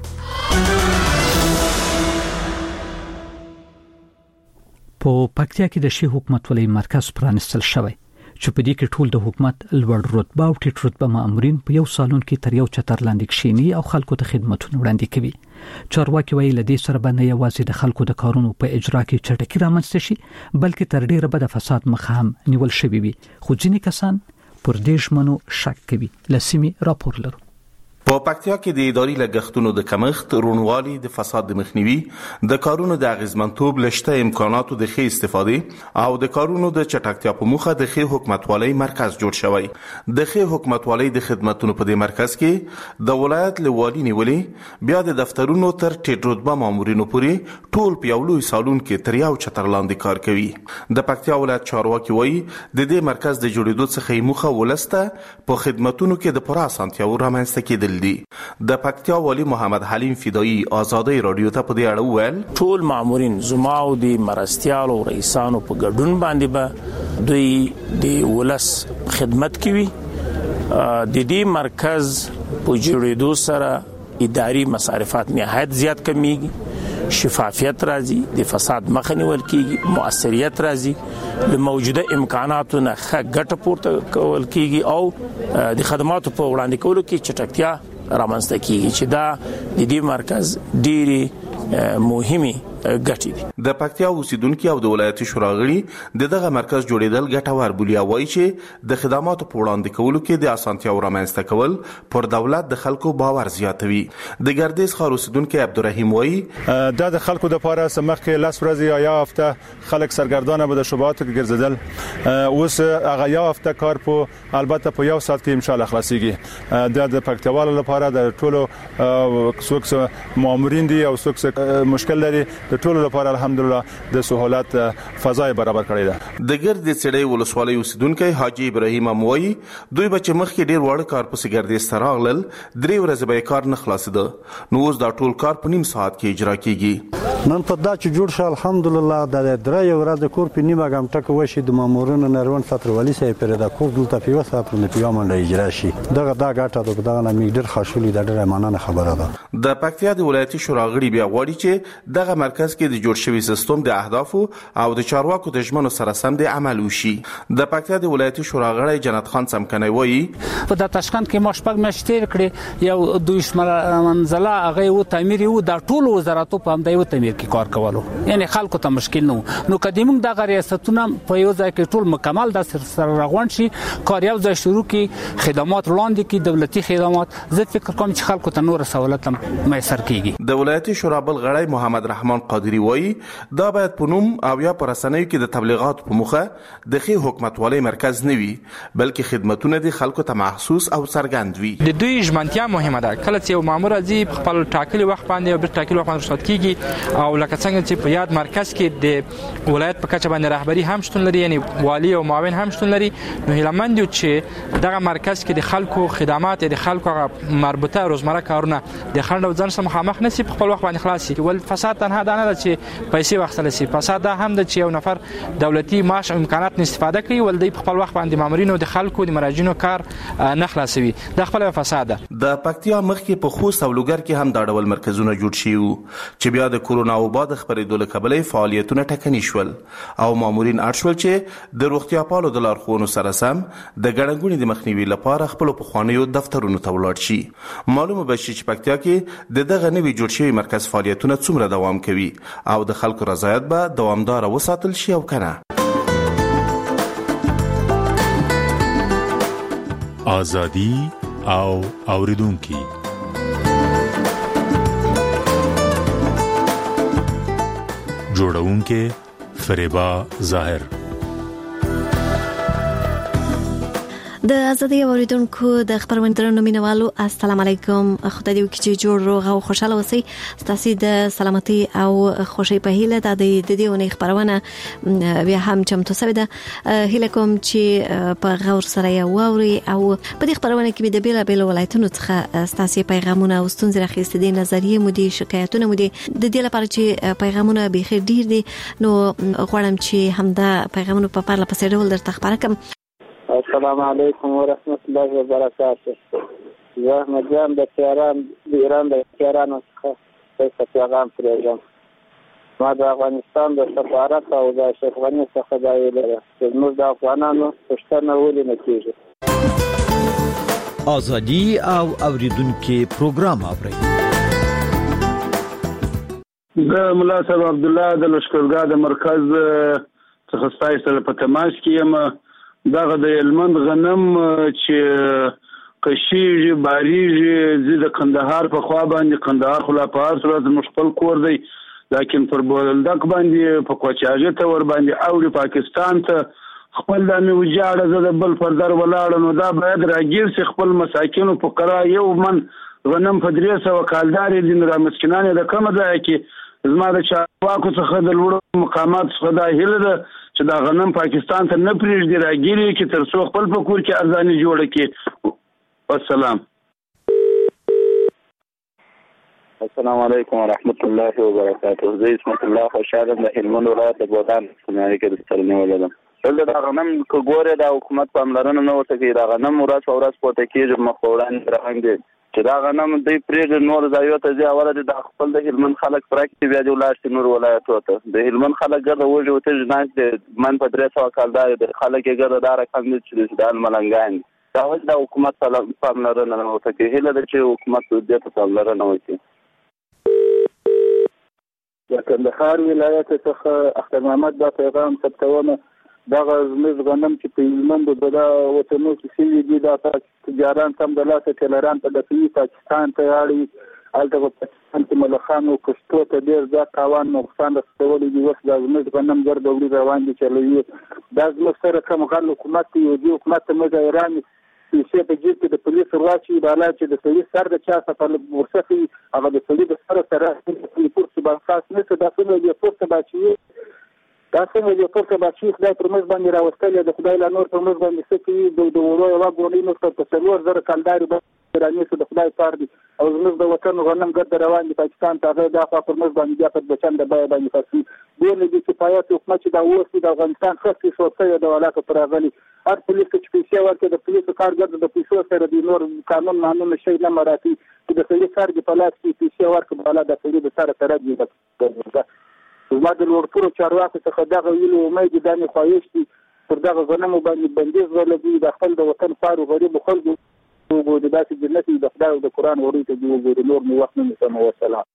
په پکتیا کې د شی حکومت ولي مرکز پرانیستل شوی چې په دې کې ټول د حکومت لوړ رتبه او ټیټ رتبه مامورین په یو سالون کې تر یو چتر لاندې کښیني او خلکو ته خدماتونه وړاندې کوي. چارواکي وایي لدې سره باندې یوازې د خلکو د کارونو په اجرا کې چټکي رامنځته شي بلکې تر ډیره به د فساد مخه هم نیول شوی وي. خو ځینې کسان پر دې ژمنو شک کوي. لسیمه راپور لرو. په پکتیا کې د اداري لګښتونو د کمښت، رونوالي، د فساد د مخنیوي، د کارونو د اغیزمنتوب لشته امکاناتو د ښه استفادې او د کارونو د چټکتیا په موخه د ښه حکومتوالۍ مرکز جوړ شوی. د ښه حکومتوالۍ د خدماتو په دې مرکز کې د ولایت لوالي نیولې بیا د دفترونو تر ټیټ رتبه مامورینو پورې ټول په یو لوی سالون کې تر یو چتر لاندې کار کوي. د پکتیا ولایت چارواکي وایي د دې مرکز د جوړېدو څخه موخه ولسته په خدماتونو کې د پوره اسانتیاو رامنځته کېدل دي. د پکتیا والی محمد حلیم فدایی آزادی رادیو ته په دې اړه ویل ټول مامورین زما او د مرستيالو رئیسانو په ګډون باندې به دوی د ولس خدمت کوي. د دې مرکز په جوړېدو سره اداري مصارفات نهایت زیات کمیږي، شفافیت راځي، د فساد مخه نیول کیږي، مؤثریت راځي، د موجوده امکاناتو نه ښه ګټه پورته کول کیږي او د خدماتو په وړاندې کولو کې چټکتیا رامنځته کیږي چې دا د دې مرکز ډېری مهمه ګټې دي. د پکتیا اوسیدونکو او د ولایت شورا غړي دغه مرکز جوړیدل ګټور بولي او وایي چې د خدماتو په وړاندې کولو کې د اسانتیاو رامنځته کول پر دولت د خلکو باور زیاتوي. د ګردیز ښار اوسیدونکو عبدالرحیم وایي دا د خلکو د لپاره سمخه لاس ورځي یا هفته خلک سرګردانه به د شوباتو کې ګرځیدل، اوس هغه یا هفته کار په البته په یو ساعت کې ان شاء الله خلاصيږي. دا د پکتیوالو لپاره د ټولو څوک مامورین دي او څوک مشکل لري د ټولو لپاره الحمدلله د سہولت فضا برابر کړی ده. د ګرد سړی ولسوالۍ اوسیدونکو حاجی ابراهیم اموي دوی بچ مخ کې ډیر وړ کار پسې ګرځي ستراغلل درې ورځې به کار نه خلاصیده نو اوس دا ټول کار په نیم ساعت کې اجرا کیږي. نن په دا چې جوړ شو الحمدلله د درې ورځې کور په نیمه غمټه کې وشي د مامورونو نرون سترولي سي پر دا کور دلته په وسات په پیغام باندې اجرا شي دغه دا غاټه دغه نه میډر خاصولي د ډېر مانانه خبره ده. د پکتیا د ولایتي شورا غړي بیا غواړي چې دغه مرکز کې د جوړ شوی سیستم د اهدافو او د چارواکو د ژمنو سره سم د عمل وشي. د پکتیا د ولایتي شورا غړي جنت خان سمکنی وایي په د تاشکند کې مشپک مشتیر کړي یو دوی شمله منزله هغه و تعمیر یو د ټولو وزارتو په همدای و تعمیر کې کار کولو یعنی خلکو ته مشکل نو نو قدیمون د ریاستونه په یو ځای کې ټول مکمل د سر روان شي کار یو ځای شروع کی خدمات وړاندې کی دولتي خدمات زه فکر کوم چې خلکو ته نور سہولت میسر کیږي. د ولایتي شورا بل غړی محمد رحمان قادری وایي دا باید په نوم او یا پر رسنیو کې د تبلیغات په مخه د ښه حکومتوالۍ مرکز نه وي بلکې خدماتونه د خلکو ته محسوس او څرګند وي. د دوی ژمنتیا مهمه ده کله چې یو مامور ځي خپل ټاکلي وخت باندې او بل ټاکلي وخت باندې رخصت کیږي او لکه څنګه چې په یاد مرکز کې د ولایت په کچه باندې رهبری هم شتون لري یعنی والی او معاون هم شتون لري نو هیلمند یو چې دغه مرکز کې د خلکو خدمات د خلکو مربوطه روزمره کارونه د خلکو ځان سره مخامخ نشي په خپل وخت باندې خلاصي ول فساد تنها دا نه چې پیسې وختل شي فساد دا هم د چې یو نفر دولتي معاش او امکانات نه استفاده کوي ول د خپل وخت باندې مامورینو د خلکو د مراجعینو کار نه خلاصوي د خپل فساد. د پکتیا مخ کې په خوست او لوګر کې هم دا ډول مرکزونه جوړ شي چې بیا د کورونا وبا د خبرېدو له کبله فعالیتونه ټکني شول او مامورین اړشول چې د روغتیا پالو د لارښوونو سره سم د ګڼګونې د مخنیوي لپاره خپل پخوانیو دفترونو ته ولاړ شي. معلومه بشي چې پکتیا کې د دغه نوي جوړ شوی مرکز فعالیتونه څومره دوام کوي او د خلکو رضایت به دوامدار وساتل شي او کنه. ازادي او اوریدونکو جوړونکو فریبا ظاهر د ازادي اوریدونکو د خبرونه درنو مینوالو السلام علیکم خدای دې وکړي چې جوړ روغ او خوشاله اوسئ ستاسو د سلامتي او خوشي په هیله د دې ونې خبرونه بیا هم چمتو سوي ده هیله کوم چې په غور سره یو ووري او په دې خبرونه کې د بیل بیل ولایتونو څخه ستاسو پیغامونه او ستونزې راخېستې دي نظریه مو دي شکایتونه مو دي د دې لپاره چې پیغامونه به خیر ډیر دي نو غواړم چې همدا پیغامونه په پرله پسې ډول درته خبره کوم. السلام علیکم ورحمت الله وبرکاته. زه احمد جان د تهران د ایران د تهران څخه څه پیغام پرېږدم. ما د افغانستان د سفارت او د اشرف غني څخه دا ویلي چې موږ د افغانانو پښتنه ولې نه کېږي. ازادي او اوریدونکو پروګرام اوري. د ملا صاحب عبد الله د لشکرګاه د مرکز څخه ستاسو سره په تماس کې یم. دغه د هلمند غنم چې قشیږي باریږي زه د کندهار په خوا باندې کندهار خلا په هر صورت مشغول کور دی لکن پر بولندک باندې په کوچاجه ته ور باندې او پاکستان ته خپل د می وجاړه زه د بل پردر ولاړ نو دا باید راګیر سي خپل مساکینو په قرا یو من غنم په درې سو کالدار دي را مسکینانه د کومه ده کې زما د چارواکو څخه د لوړو مقامات څخه دا هیله ده چې دا غنم پاکستان ته نه پریږدي راګیري چې تر څو خپل په کور کې ارزاني جوړه کړي. والسلام. السلام علیکم ورحمت الله وبرکاته. زه اسمت الله خوشاله د هلمند ولایت د بودان سماري کې د سرنه ولادم. دا غنم کوګوره د حکومت په امرانه نه وته کې دا غنم ورځ ورځ پورته کېږي مخوړان راغلي چې دا غنم د پریږ نور ځایو ته ځي اوله د خپل د هلمند خلک پراکټي بیا د ولایت نور ولایت وته د هلمند خلک ګرځي وځي وته ځناک د من په درې سو کالدار د خلک ګرځي دار کم دي چې د ملنګان دا وځ د حکومت په امرانه نه وته کې هله د چې حکومت د په امرانه نه وته. د کندهار ولایت څخه اختر محمد دا پیغام ثبتونه دغه زموږ غنم چې په هلمند د وطنو کې سوي دي دا تجاران سم د لاسه ټیلران په دفعي پاکستان ته اړي هلته په پاکستان کې ملخانو کشتو ته ډېر زیات تاوان نقصان رسولی دي. اوس دا زموږ غنم ګرد وړي روان دي چلوي دا زموږ سره کوم غل حکومت دی او دې حکومت ته موږ ایران پیسې په جیب کې د پولیس ورواچي بالا چې د پولیس سر د چا څخه ورسخي هغه د پولیس سره سره د پورس باندې خاص نه څه د څه د پورس باندې دا څنګه د پورس باندې خدای پر موږ باندې راوستل د خدای له نور پر موږ باندې سکی د د ورو یو غوړی نو په څلور زره کلداري رانیس د خدای کار دي او زموږ د وطن غنم ګرد روان دي پاکستان ته دا خو پر موږ باندې د بچن د بای باندې فاسي دغه د کفایت حکومت چې دا اوس د افغانستان خاصي شوڅه د ولاکه پر غلي هر پولیس چې پیسې ورکړي د پولیسو کارګر د پیسو سره د نور قانون قانون شي نه مراتي چې د پولیس کار د پلاس کې پیسې ورکړي بالا د پولیسو سره سره دی زما د لوړپورو چارواکو څخه دغه ویلو امید د نه خوښتي پر دغه غنمو باندې بندیز ولګي د خپل د وطن فارو غریب خلکو وګورئ د داسې جنت د خدای او د قران ورته دی وګورئ نور مو وخت نه سم وسلام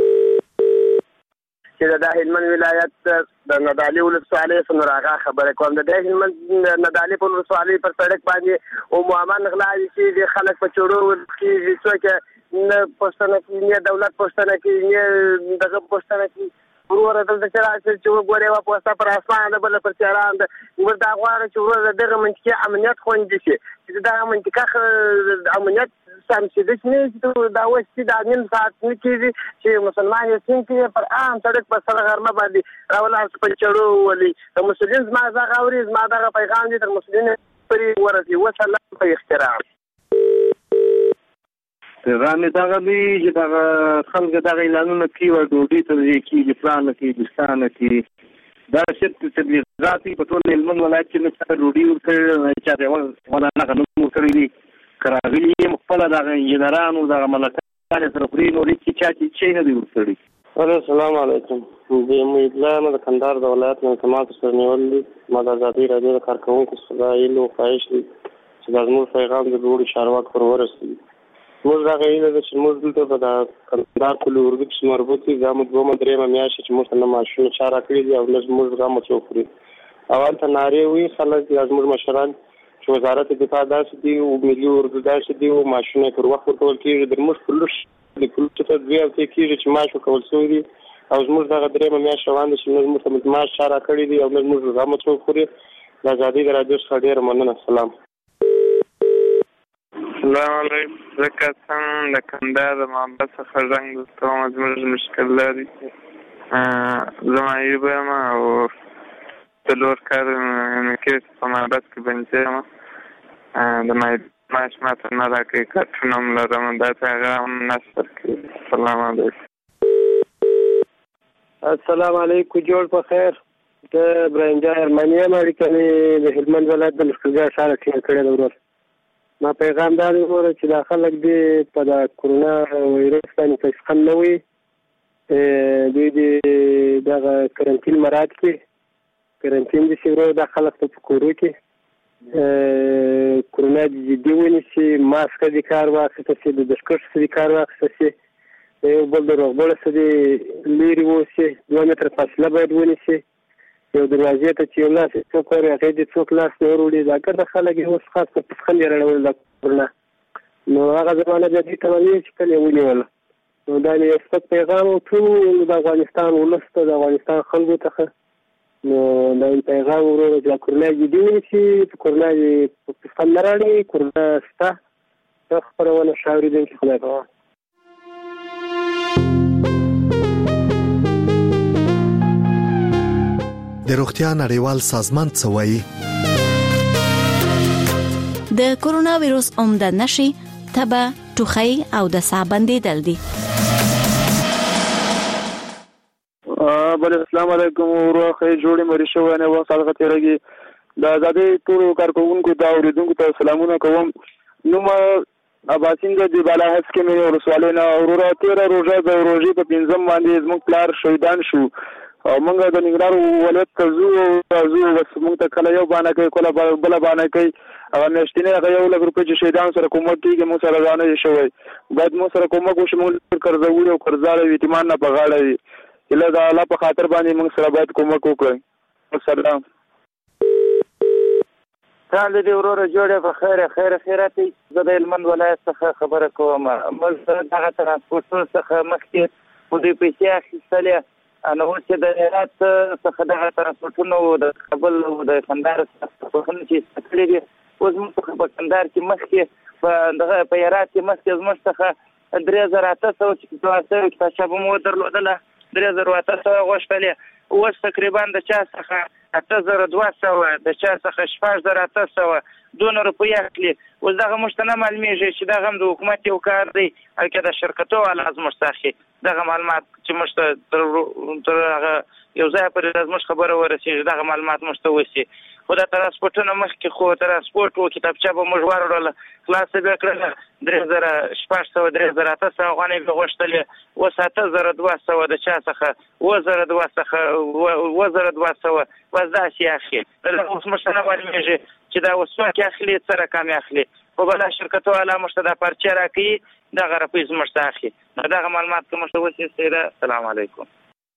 چې د هلمند ولایت د ندالي ولسوالۍ څخه راغله خبره کوم د هلمند ندالي په ولسوالۍ پر سړک باندې او معامل غلاوي چې د خلک په چورو کې څوک نه پښتنه کې نه دولت پښتنه کې نه دغه پښتنه کې ورور دلته چې راځي چې وګوري وا پوسټه پر اسمان بل پر چران ورته غواړي چې ورور دغه منطقه امنیت خوندي شي چې دا منطقه امنیت سم شي د چې دا وستي د نیم ساعت کې چې مسلمان یې څنګه پر عام سړک په سر غرمه باندې راولار په چړو ولي د مسلمان ما زغه اوري ما دغه پیغام دي تر مسلمان پرې ورسي وسلام په احترام رانه دا غوي چې دا خلک دا اعلانونه کوي ډوډۍ ته کې د پلان کې د ستانه کې دا شت تبلیغاتي په ټول هلمند ولایت کې نو ډوډۍ ورکړي چې دا ولا نه غنمو ورکړي کراغلي مخفله دا انجنيرانو دا ملکانو سره پرې نو لري چې چا چې نه دی ورکړي السلام علیکم د امید د کندهار د ولایت نه تمام سره نیول دي ما د ازادي راډیو د کارکونکو سره یې لو خواهش دي چې د موږ پیغام د ډوډۍ شارواک پر ورسي موږ دا غوښتل چې موږ دلته په کندهار کولو ورغلو چې مربوط دي زموږ دوه درېمه میاشت چې موږ نه ماشوم چاره کړی دی او موږ زموږ څوکري اول ته ناری وی خلک زموږ مشران چې وزارت دفاع داسې دی او ملي اردو داسې دی او ماشوم پر وخت ورکول کېږي د موږ پلوش د پلوش ته دوی او ته کېږي چې ماشو کول سوی دی او موږ دا درېمه میاشت روان دي چې موږ ته ماش چاره کړی دی او موږ زموږ څوکري د ازادي راډیو څخه ډیر مننه سلام السلام علیکم زکه څنګه د کندهار د محبت څخه رنګ دوستو مزمن مشکل لري زما یوه ما او تلور کار کې په محبت کې بنځه د ما ماش ماته نه راکې کټونم لرم دا پیغام نشر کې السلام علیکم السلام علیکم جوړ په خیر د برنجا ارمانیا مړکې د هلمند ولایت د لښکرګاه ښار کې کړه ورور ما پیغام دا دی چې دا خلک دی په د کورونا وایرس باندې تشخیص نه وي دوی د دغه کرنټین مراد کې کرنټین د شیرو د خلک په کورو کې کورونا جدي ونیسي ماسک د کار واخیسته شي د دشکش د کار واخیسته شي یو بل د روغبړ سره لري ووسي دوه متره فاصله باید ونیسي یو دروازې ته چې یو لاس څوک ورې هغې د څوک لاس نه وروړي دا ګرده خلک یې اوس خاص په پسخن یې راړول د کورونا نو هغه زمانه بیا دې ته ویل چې کله یې ونیوله نو دا مې یو سپک پیغام و ټول د افغانستان ولس ته د افغانستان خلکو ته نو دا پیغام ورور چې کورونا جدي ونیسي په کورونا یې په پسخن نه راړي کورونا شته دا خپرونه ښه اورېدونکي خدای پاک د روغتیا نړیوال سازمان څه وایي د کورونا وایروس عمده نشي تبه ټوخی او د ساه بندیدل دي بل السلام علیکم ورخه جوړې مری شو نه و سالغه تیرګي د آزادي ټول کارکونکو دا اوریدونکو ته سلامونه کوم نو ما اباسین د بالا هڅ کې مې ورسواله نه اورورا تیر روزه د روزي په پنځم باندې زموږ پلار شهیدان شو او موږ د ننګرهار ولایت ته زو زو موږ ته کله یو باندې کوي کله بل باندې کوي هغه مشتینه هغه یو لږ روپۍ چې شهیدان سره کومک کیږي موږ سره ځانه شوی باید موږ سره کومک وشي موږ قرضوي او قرضاله یتیمان نه بغاړي اله د الله په خاطر باندې موږ سره باید کومک وکړو السلام تعال دې وروره جوړه په خیر خیر خیراتي زه د هلمند ولایت څخه خبره کوم موږ دغه ترانسپورټ څخه مخکې په دې پیسې اخیستلې انا چې د هرات څخه د ترانسپورټونو د کابل او د کندهار څخه په خنه چې ستړي دي اوس موږ په کندهار کې مخکې په دغه په هرات کې مخکې زموږ څخه درې زره اته سوه چې کتابچه کتابچه مو درلودله درې زره اته سوه غوښتلې اوس تقریبا د چا څخه اته زره دوه سوه د چا څخه شپږ زره اته سوه دونه روپۍ اخلي. اوس دغه موږ ته نه معلومیږي چې دغه هم د حکومت یو کار دی او که د شرکتو والا زموږ څخه اخلي دغه معلومات چې موږ ته تر هغه یو ځای پورې زموږ خبره ورسېږي دغه معلومات موږ ته وشي. خو د ترانسپورټونه مخکې خو ترانسپورټ و کتابچه به موږ وروړله خلاصه به کړله درې زره شپږ سوه درې زره اته سوه افغانۍ به غوښتلې اوس اته زره دوه سوه د چا څخه اووه زره دوه څخه اووه زره دوه سوه بس داسې اخلي. اوس موږ ته نه معلومېږي چې دا اوس څوک اخلي څه رقم اخلي خو بله شرکتو والا موږ ته دا پارچه راکوي دغه روپۍ زموږ ته اخلي. نو دغه معلومات که موږ ته وسیسته السلام علیکم.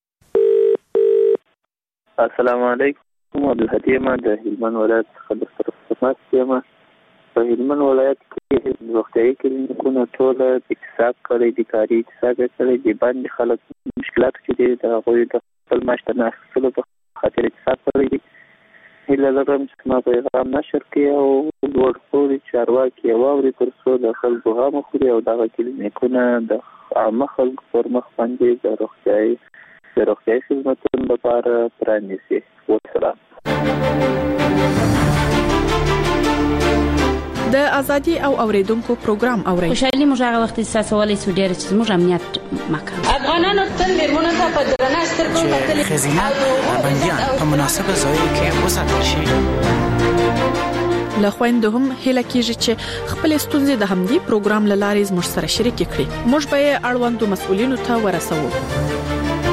السلام علیکم. عبدالهادي یم د هلمند ولایت څخه د خدمت یم. په هلمند ولایت کې روغتیایي کلینیکونه ټوله اکتساب کړی دي کاري اکتساب یې کړی دي باندې خلک مشکلات چې دي د هغوی د خپل معاش ته نه اخیستلو په خاطر اکتساب کړی دي. هیله لرم چې زما پیغام نشر کړي او لوړ پوړي چارواکي یې واوري تر څو د خلکو غم وخوري او دغه کلینیکونه د عامه خلکو پر مخ باندې د روغتیایي د روغتیایي خدمتونو لپاره پرانیسي. والسلام. د ازادي او اوریدونکو پروګرام اوري خوشحالي موږ هغه وخت احساسولای سو ډیر چې موږ امنیت مکان افغانانو تل میرمنو ته په درنه سترګو کتل خزینه بنديان په مناسبه ځای کې وساتل شي. له خويندو هم هله کیږي چې خپل ستونزې د همدې پروګرام لارې زموږ سره شریک کړي. موږ به اړوندو مسؤلینو ته ورسوو.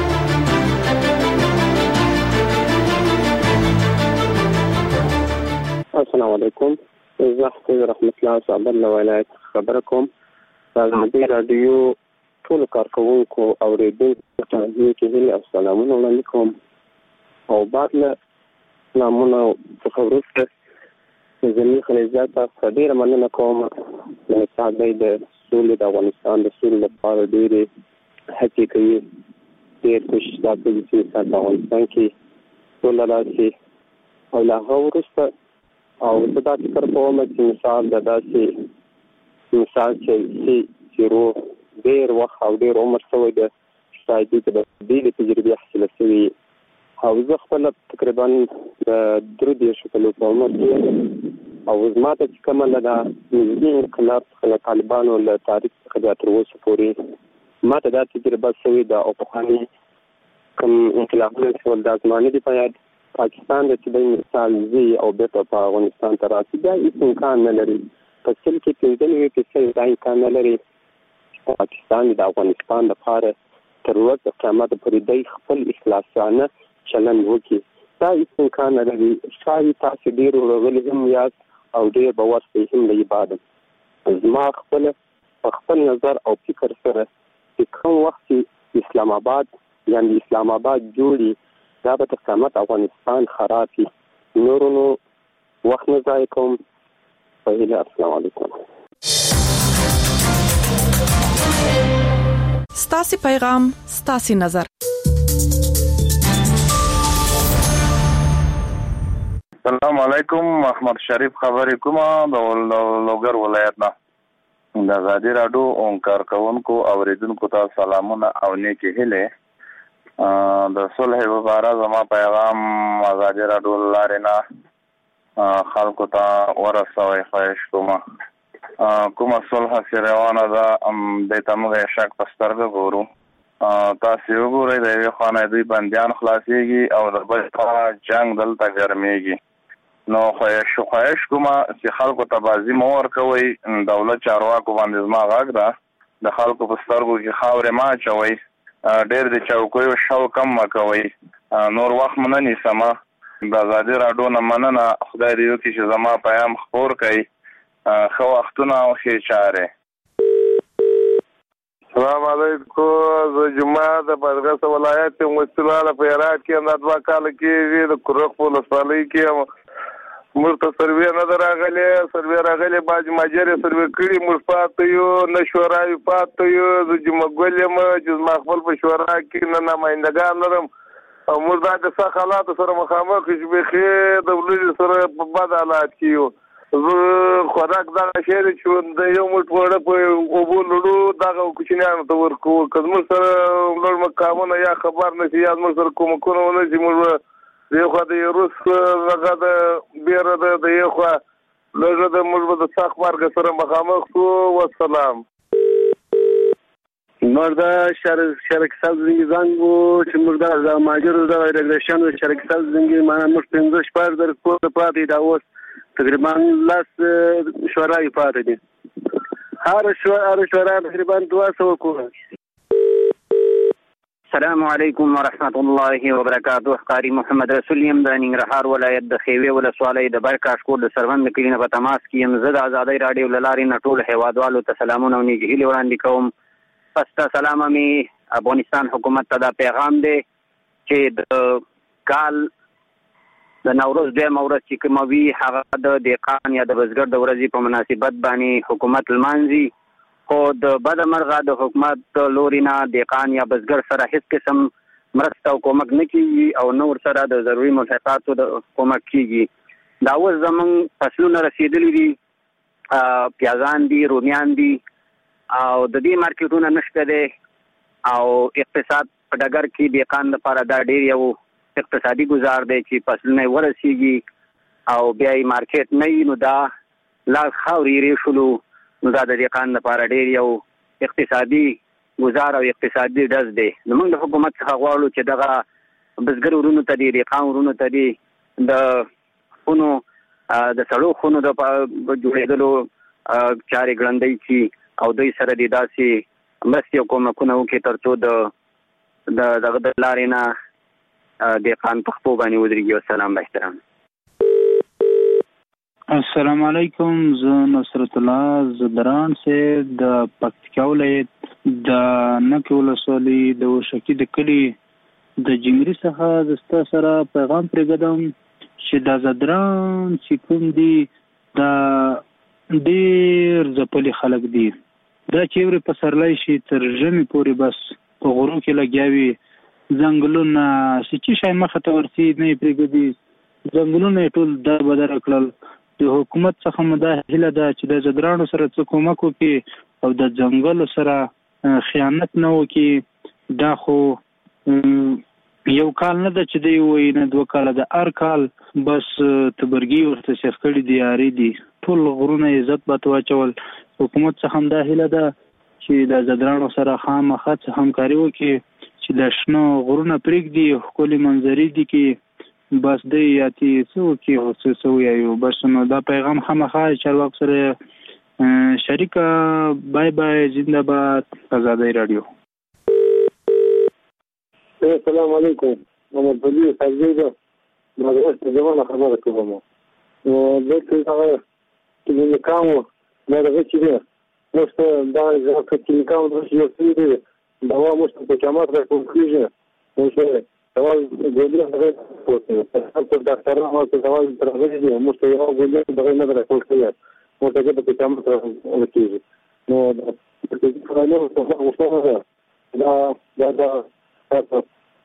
السلام علیکم. زه حافظ رحمت الله صابر له ولایت خبره کوم. د ازادي رادیو ټول کارکونکو اوریدونکو ته کې هیله او سلامونه وړاندې کوم او بعد له نامونه څخه وروسته زمي خلیزات ته ډېره مننه کوم چې تاسو د سولې د افغانستان د سولې لپاره ډېرې هڅې کوي ډېر کوشش کوي چې د افغانستان کې سوله راشي او له هغه وروسته او زه دا فکر کوم چې مثال د داسې مثال چې چې رو ډېر وخت او ډېر عمر شوی د شاید د دې تجربې حاصله شوي او زه خپل تقریبا د درې دېرشو کلو په عمر کې او زما ته چې کومه ده د نږدې انقلاب څخه د طالبانو له تاریخ څخه بیا تر اوسه پورې ما ته دا تجربه شوې ده او پخواني کوم انقلابونه شول دا زمانې دي په یاد پاکستان د چې مثال زی او بیرته په افغانستان ته راسي دا هیڅ امکان نه لري. په سل کې پنځه نوي فیصد دا امکان نه لري چې پاکستان د افغانستان لپاره تر ورځې قیامت پورې د خپل اخلاصانه چلند وکړي. دا هیڅ امکان نه لري. ښایي تاسو ډېر ورغلي هم یاست او ډېر باور کوئ هم د عبادت زما خپل په خپل نظر او فکر سره چې کوم وخت اسلام آباد یعنی اسلام آباد جوړي دا به تر قیامت افغانستان خراب شي. نورونو وخت نه ضایع کوم. په هیله السلام علیکم. ستاسو پیغام ستاسو نظر. السلام علیکم. محمد شریف خبرې کوم د لوګر ولایت نه. د ازادي راډیو اون کارکونکو اوریدونکو ته سلامونه او نیکی هیله. د صلح لپاره زما پیغام ازادي راډیو لارې نه خلکو ته ورسوي خواهش کوم. کومه صلح چې روانه ده دې ته موږ شک په سترګه ګورو. تاسو وګورئ د یوې خوا نه دوی بندیان خلاصېږي او د بل خوا جنګ دلته ګرمېږي. نو خواهش خواهش کوم چې خلکو ته بازي مه ورکوئ. دولت چارواکو باندې زما غږ ده د خلکو په سترګو کې خاورې مه اچوئ. ډېر د چوکیو شوق کم مه کوئ. نور وخت مو نه نیسم. د ازادي راډیو نه مننه. خدای دې وکړي چې زما پیغام خپور کړئ. ښه وختونه او ښې چارې. السلام علیکم. زه جمعه د بادغیس ولایت یم. وسیلاله په هرات کې همدا دوه کاله کېږي د کرخ په ولسوالۍ کې یم. موږ ته سروې نه ده راغلې. سروې راغلې باج ماجرې سروې کړي. موږ پاته یو نه شورا یو پاته یو. زه جمعه ګل یم چې زما خپل په شورا کې نه نمایندګان لرم او موږ دا د څه حالاتو سره مخامخ چې بیخي د ولې سره په بد حالات کې یو. خوراک دا شهر چې د یو موټ وړه په اوبو لړو دا کوچنیانو ته ورکو کله سره لړ مقامونه یا خبر نشي یا موږ سره کوم کوم نه چې موږ یو خو د روس هغه د بیره د یو خو لږه د موږ د څاخ مارګ سره مخامخ شو. والسلام. مردا شرک ساز زنګ زنګو چې مردا د ماجر د ریګریشن شرک ساز زنګ معنا موږ پنځه شپږ در کو په پاتې دا اوس تقریبا لاس شورای پاتې دي. هر شورای شورای تقریبا دوه سوه کوه. السلام علیکم ورحمت الله وبرکاته. قاری محمد رسول یم د ننګرهار ولایت د خیوه ولسوالۍ د برکاش کور د سروند کلینه په تماس کې یم. زه د آزادۍ رادیو لارې نه ټول هیوادوالو ته سلامونه او نیکی هیلې وړاندې کوم. پس سلام می افغانستان حکومت ته دا پیغام دی چې د کال د نوروز دویمه ورځ چې کومه وي هغه د دهقان یا د بزګر د ورځې په مناسبت باندې حکومت لمانځي، خو د بده مرغه د حکومت لوري نه دهقان یا بزګر سره هیڅ قسم مرسته او کومک نه کیږي او نور سره د ضروري ملحقاتو د کومک کیږي. دا اوس زمونږ فصلونه رسیدلي دي، پیازان دي، رومیان دي او د دې مارکیټونه نشته دی او اقتصاد په ډګر کې دهقان لپاره دا ډېر یو اقتصادي گزار دی چې فصلونه ورسیږي او بیا یې مارکیټ نه وي، نو دا لاس خاورې ری شلو، نو دا د دهقان لپاره ډېر یو اقتصادي گزار او اقتصادي ډز دی. نو موږ د حکومت څخه غواړو چې دغه بزګر ورونو ته دي، دهقان ورونو ته دي د خونو د سړو خونو د جوړېدلو چارې ګړندۍ کړي او دوی سره دې داسې مرستې او کومکونه وکړي تر څو د دغه د لارې نه دهقان په خپل باندې ودرېږي. والسلام باحترام. السلام علیکم. زه نصرت الله زدران سے د پکتیکا ولایت د نکې ولسوالۍ د وشکی د کلی د جمهوری څخه د ستا سره پیغام پرېږدم چې د زدران چې کوم دي دا ډېر ځپلي خلک دي. دا چې ورې پسرلی شي تر ژمي پورې بس په غرو کې لګیا وي، ځنګلونه چې شي مخه ته ورسي نه پرېږدي، ځنګلونه یې ټول در بدر کړل. د حکومت څخه مو دا هیله ده چې د زدرانو سره څه کومک وکړي او د ځنګلو سره خیانت نه وکړي. دا خو یو کال نه ده چې دی وایي نه دوه کاله ده، هر کال بس تبرګي ورته سیخ کړي دي، یاري دي، ټول غرونه یې عزت بات واچول. حکومت څخه هم دا هیله ده چې د زدرانو سره خامخا څه همکاري وکړي چې د شنو غرونه پرېږدي، ښکلي منظرې دي کې بس دی یاتي څه وکړي او څه څه وایو. بس نو دا پیغام خامخا چارواکو سره شریکه. بای بای، زنده باد آزادۍ رادیو. السلام علیکم. محمد علي سرجیده مدرسه زمانه خبره کوم. نو دغه هغه چې نکامو دا دغه چې دی مست دا چې نکامو د یو څه دی دوا مست په جماعت راکوم کیږي. نو څه دوا ګولې هغه پوهه په ډاکټر هغه څه دوا ترغه دي مست یو ګولې دغه نه راکول کیږي. نو څنګه په جماعت راکوم کیږي. نو د دې کارونو په وسه دا دا دا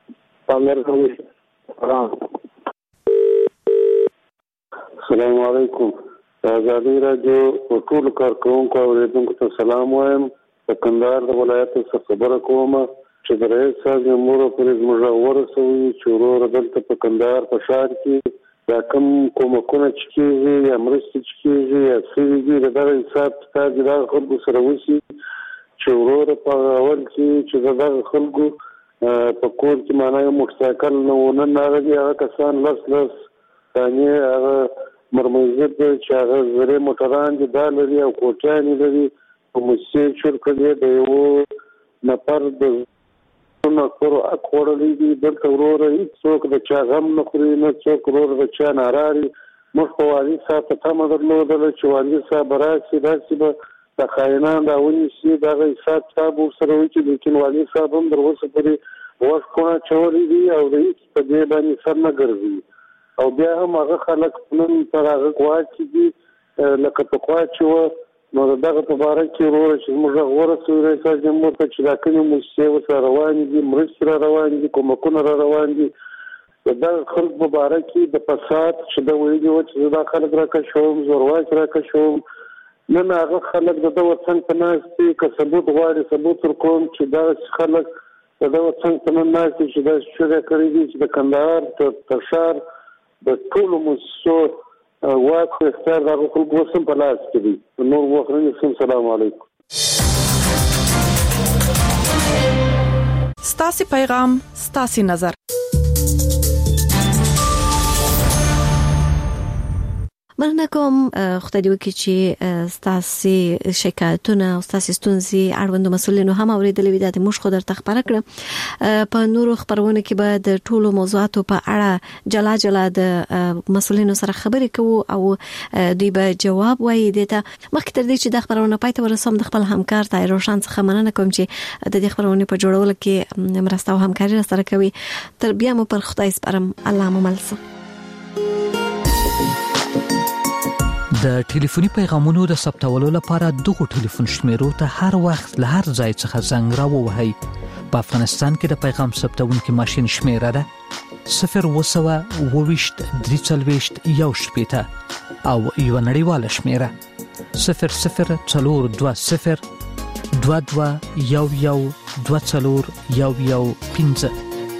السلام علیکم. آزادۍ رادیو ټول کارکونکو او اوریدونکو ته سلام وایم. د کندهار د ولایت څخه خبره کوم چې د رئیس صاحب مور پرې زموږ ورسوي چې ورور دلته په کندهار په ښار کې دا کوم کومکونه چې کېږي یا مرستې چې کېږي یا څه دي د دغه حساب کتاب د دغه خلکو سره وشي چې ورور په اول کې چې د دغه خلکو په کور کې معنا یو موټرسایکل نه ونه ناغلي هغه کسان لس لس ثانیې هغه مرمزید چې هغه زرې موټران دي دا لري او کوټیانې لري په موسسې چور کړی د یو نفر د نکرو حق خوړلی دي. دلته وروره هېڅوک د چا غم نه خوري، نه څوک وروره د چا ناراري. موږ په والي صاحب په تمه درلودله چې والي صاحب به راشي، داسې به د خاینان را ونیسي، دغه حساب کتاب ورسره وکړي. لیکن والي صاحب هم تر اوسه پورې وخت کونه اچولی دي او د هېڅ په دې باندې سر نه ګرځوي. او بیا هم هغه خلک نن پر هغه قوات چې دي لکه پخوا چې وه، نو د دغه په باره کې وروره چې موږ ورسوي رئیس جمهور ته چې دا کومې موسسې ورسره روانې دي، مرستې را روانې دي، کومکونه را روان دي، دا خلک مبارکي د فساد چې د ویلي و چې دا خلک را کښوم زورواک را کښوم نن هغه خلک د وطن په ناس کې که ثبوت غواړي ثبوت ورکوم چې دا خلک د وطن په ناس کې چې دا شوګه کړی دي چې د کندهار تر ښار د ټولو مؤسسو واک خو اختیار د هغو خلکو اوس هم په لاس کې دي نور وخت نه نیسم. سلام علیکم. ستاسو پیغام ستاسو نظر. مننه کوم خدای دې وکړي چې ستاسو شکایتونه او ستاسو ستونزې اړوند مسولینو هم اوریدلې وي دا موږ خو درته خبره کړم. په نورو خبرونه کې به د ټولو موضوعاتو په اړه جلا جلا د مسولینو سره خبرې کوو او دوی به جواب وایي. دته مخکې تر دې چې د خبرونه پای ته ورسوم د خپل همکار تای روشن څخه مننه کوم چې د دې خبرونه په جوړولو کې مرسته او همکاري سره کوي. تر بیا مو پر خدای سپارم. الله مو ملسو. د ټلیفوني پیغامونو د ثبتولو لپاره دغه ټلیفون شمیرو ته هر وخت له هر ځای څخه زنګ راووهئ. په افغانستان کې د پیغام ثبتونکو ماشين شمیره ده صفر وسوه وویشت درې څلوېښت یو شپېته او یو نړیواله شمیره صفر صفر څلور دوه صفر دوه دوه یو یو دوه څلور یو یو پنځه.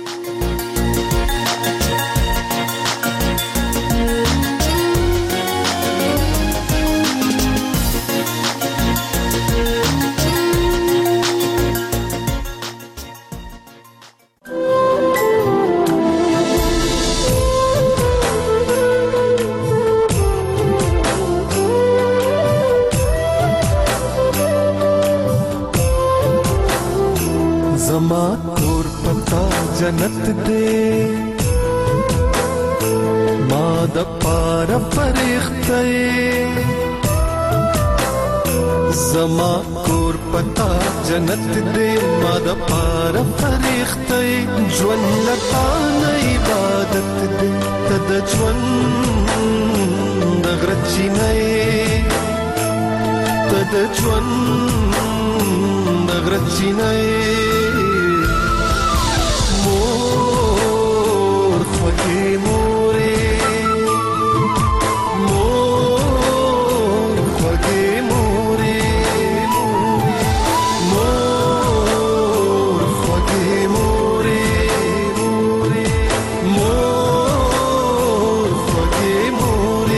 जन्नत दे माद पार फरिश्ते जमा कोर पता जन्नत दे माद पार फरिश्ते ज्वन लता न इबादत दे तद ज्वन दगरची नए तद ज्वन दगरची नए मोर फके मोरे मोर फके मोरे मोर फके मोरे मोर फके मोरे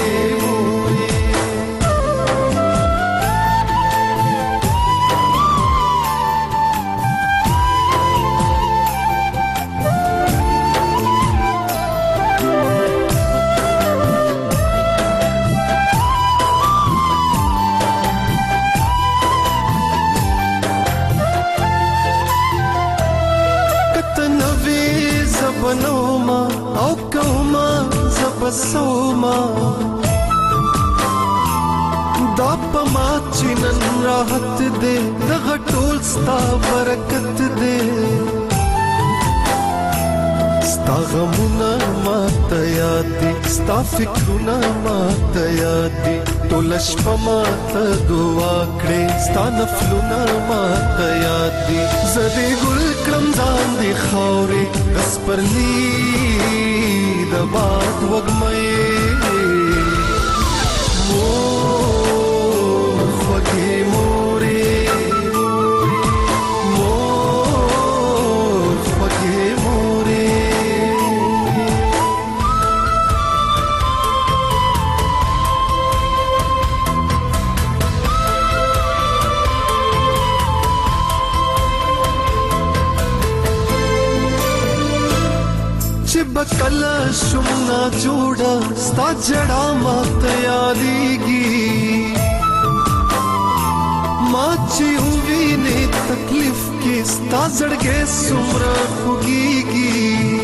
बनोमा औ कौमा जबसोमा दाप माचिनन राहत दे दग टोल स्ता बरकत दे स्ता गमुना मात यादी स्ता फिक्रुना मात यादी टोलश पमात दुआ कड़े स्ता नफलुना मात यादी जदे गुल क्रम जान दे खावरे गस पर ली दबात वगमये मोर फगे मोरे मोर फगे मोरे बकला शुमना जोड़ा स्ता जड़ा मात यादीगी माची हुई ने तकलीफ की स्ता जड़गे सुमरा खुगीगी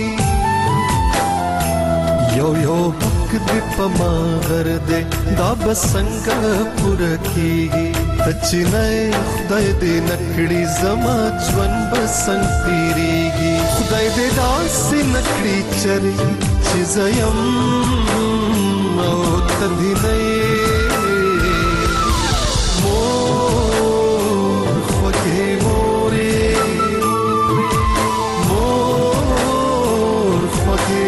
यो यो हक दे पमा घर दे दा बसंग पुरखीगी तचिनए खुदाई दे नकड़ी जमा ज्वन बसंग पीरीगी खुदाई दे दासी नकड़ी चरी चिजयम औ तधिनए मोर फगे मोरे मोर फगे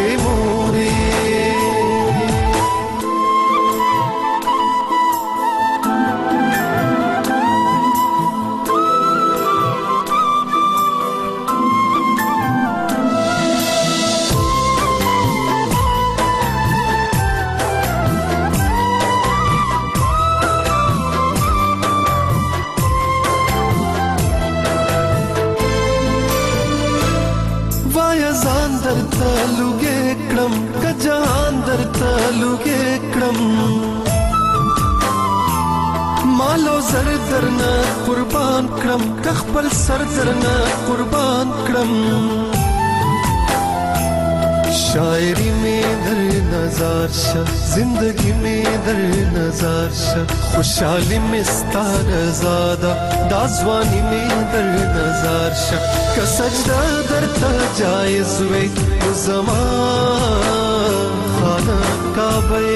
ځان درته لوګې کړم که جهان درته لوګې کړم مالو زر درنه قربان کړم که خپل سر درنه قربان کړم شاعری میں در نظر شا زندگی میں در نظر شا خوشحالی میں ستار زادا دازوانی میں در نظر شا که سجدہ در تا جائز وے زمان خانہ کعبے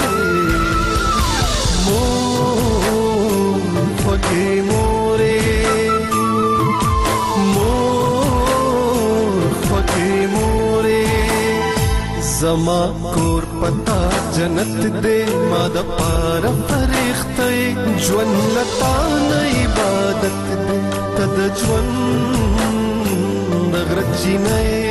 مور فقی مورے مور فقی مورے زما کور پتا جنت دے ما د پار فرښتې ژوند لتا نه عبادت دے تد ژوند د غرچې نه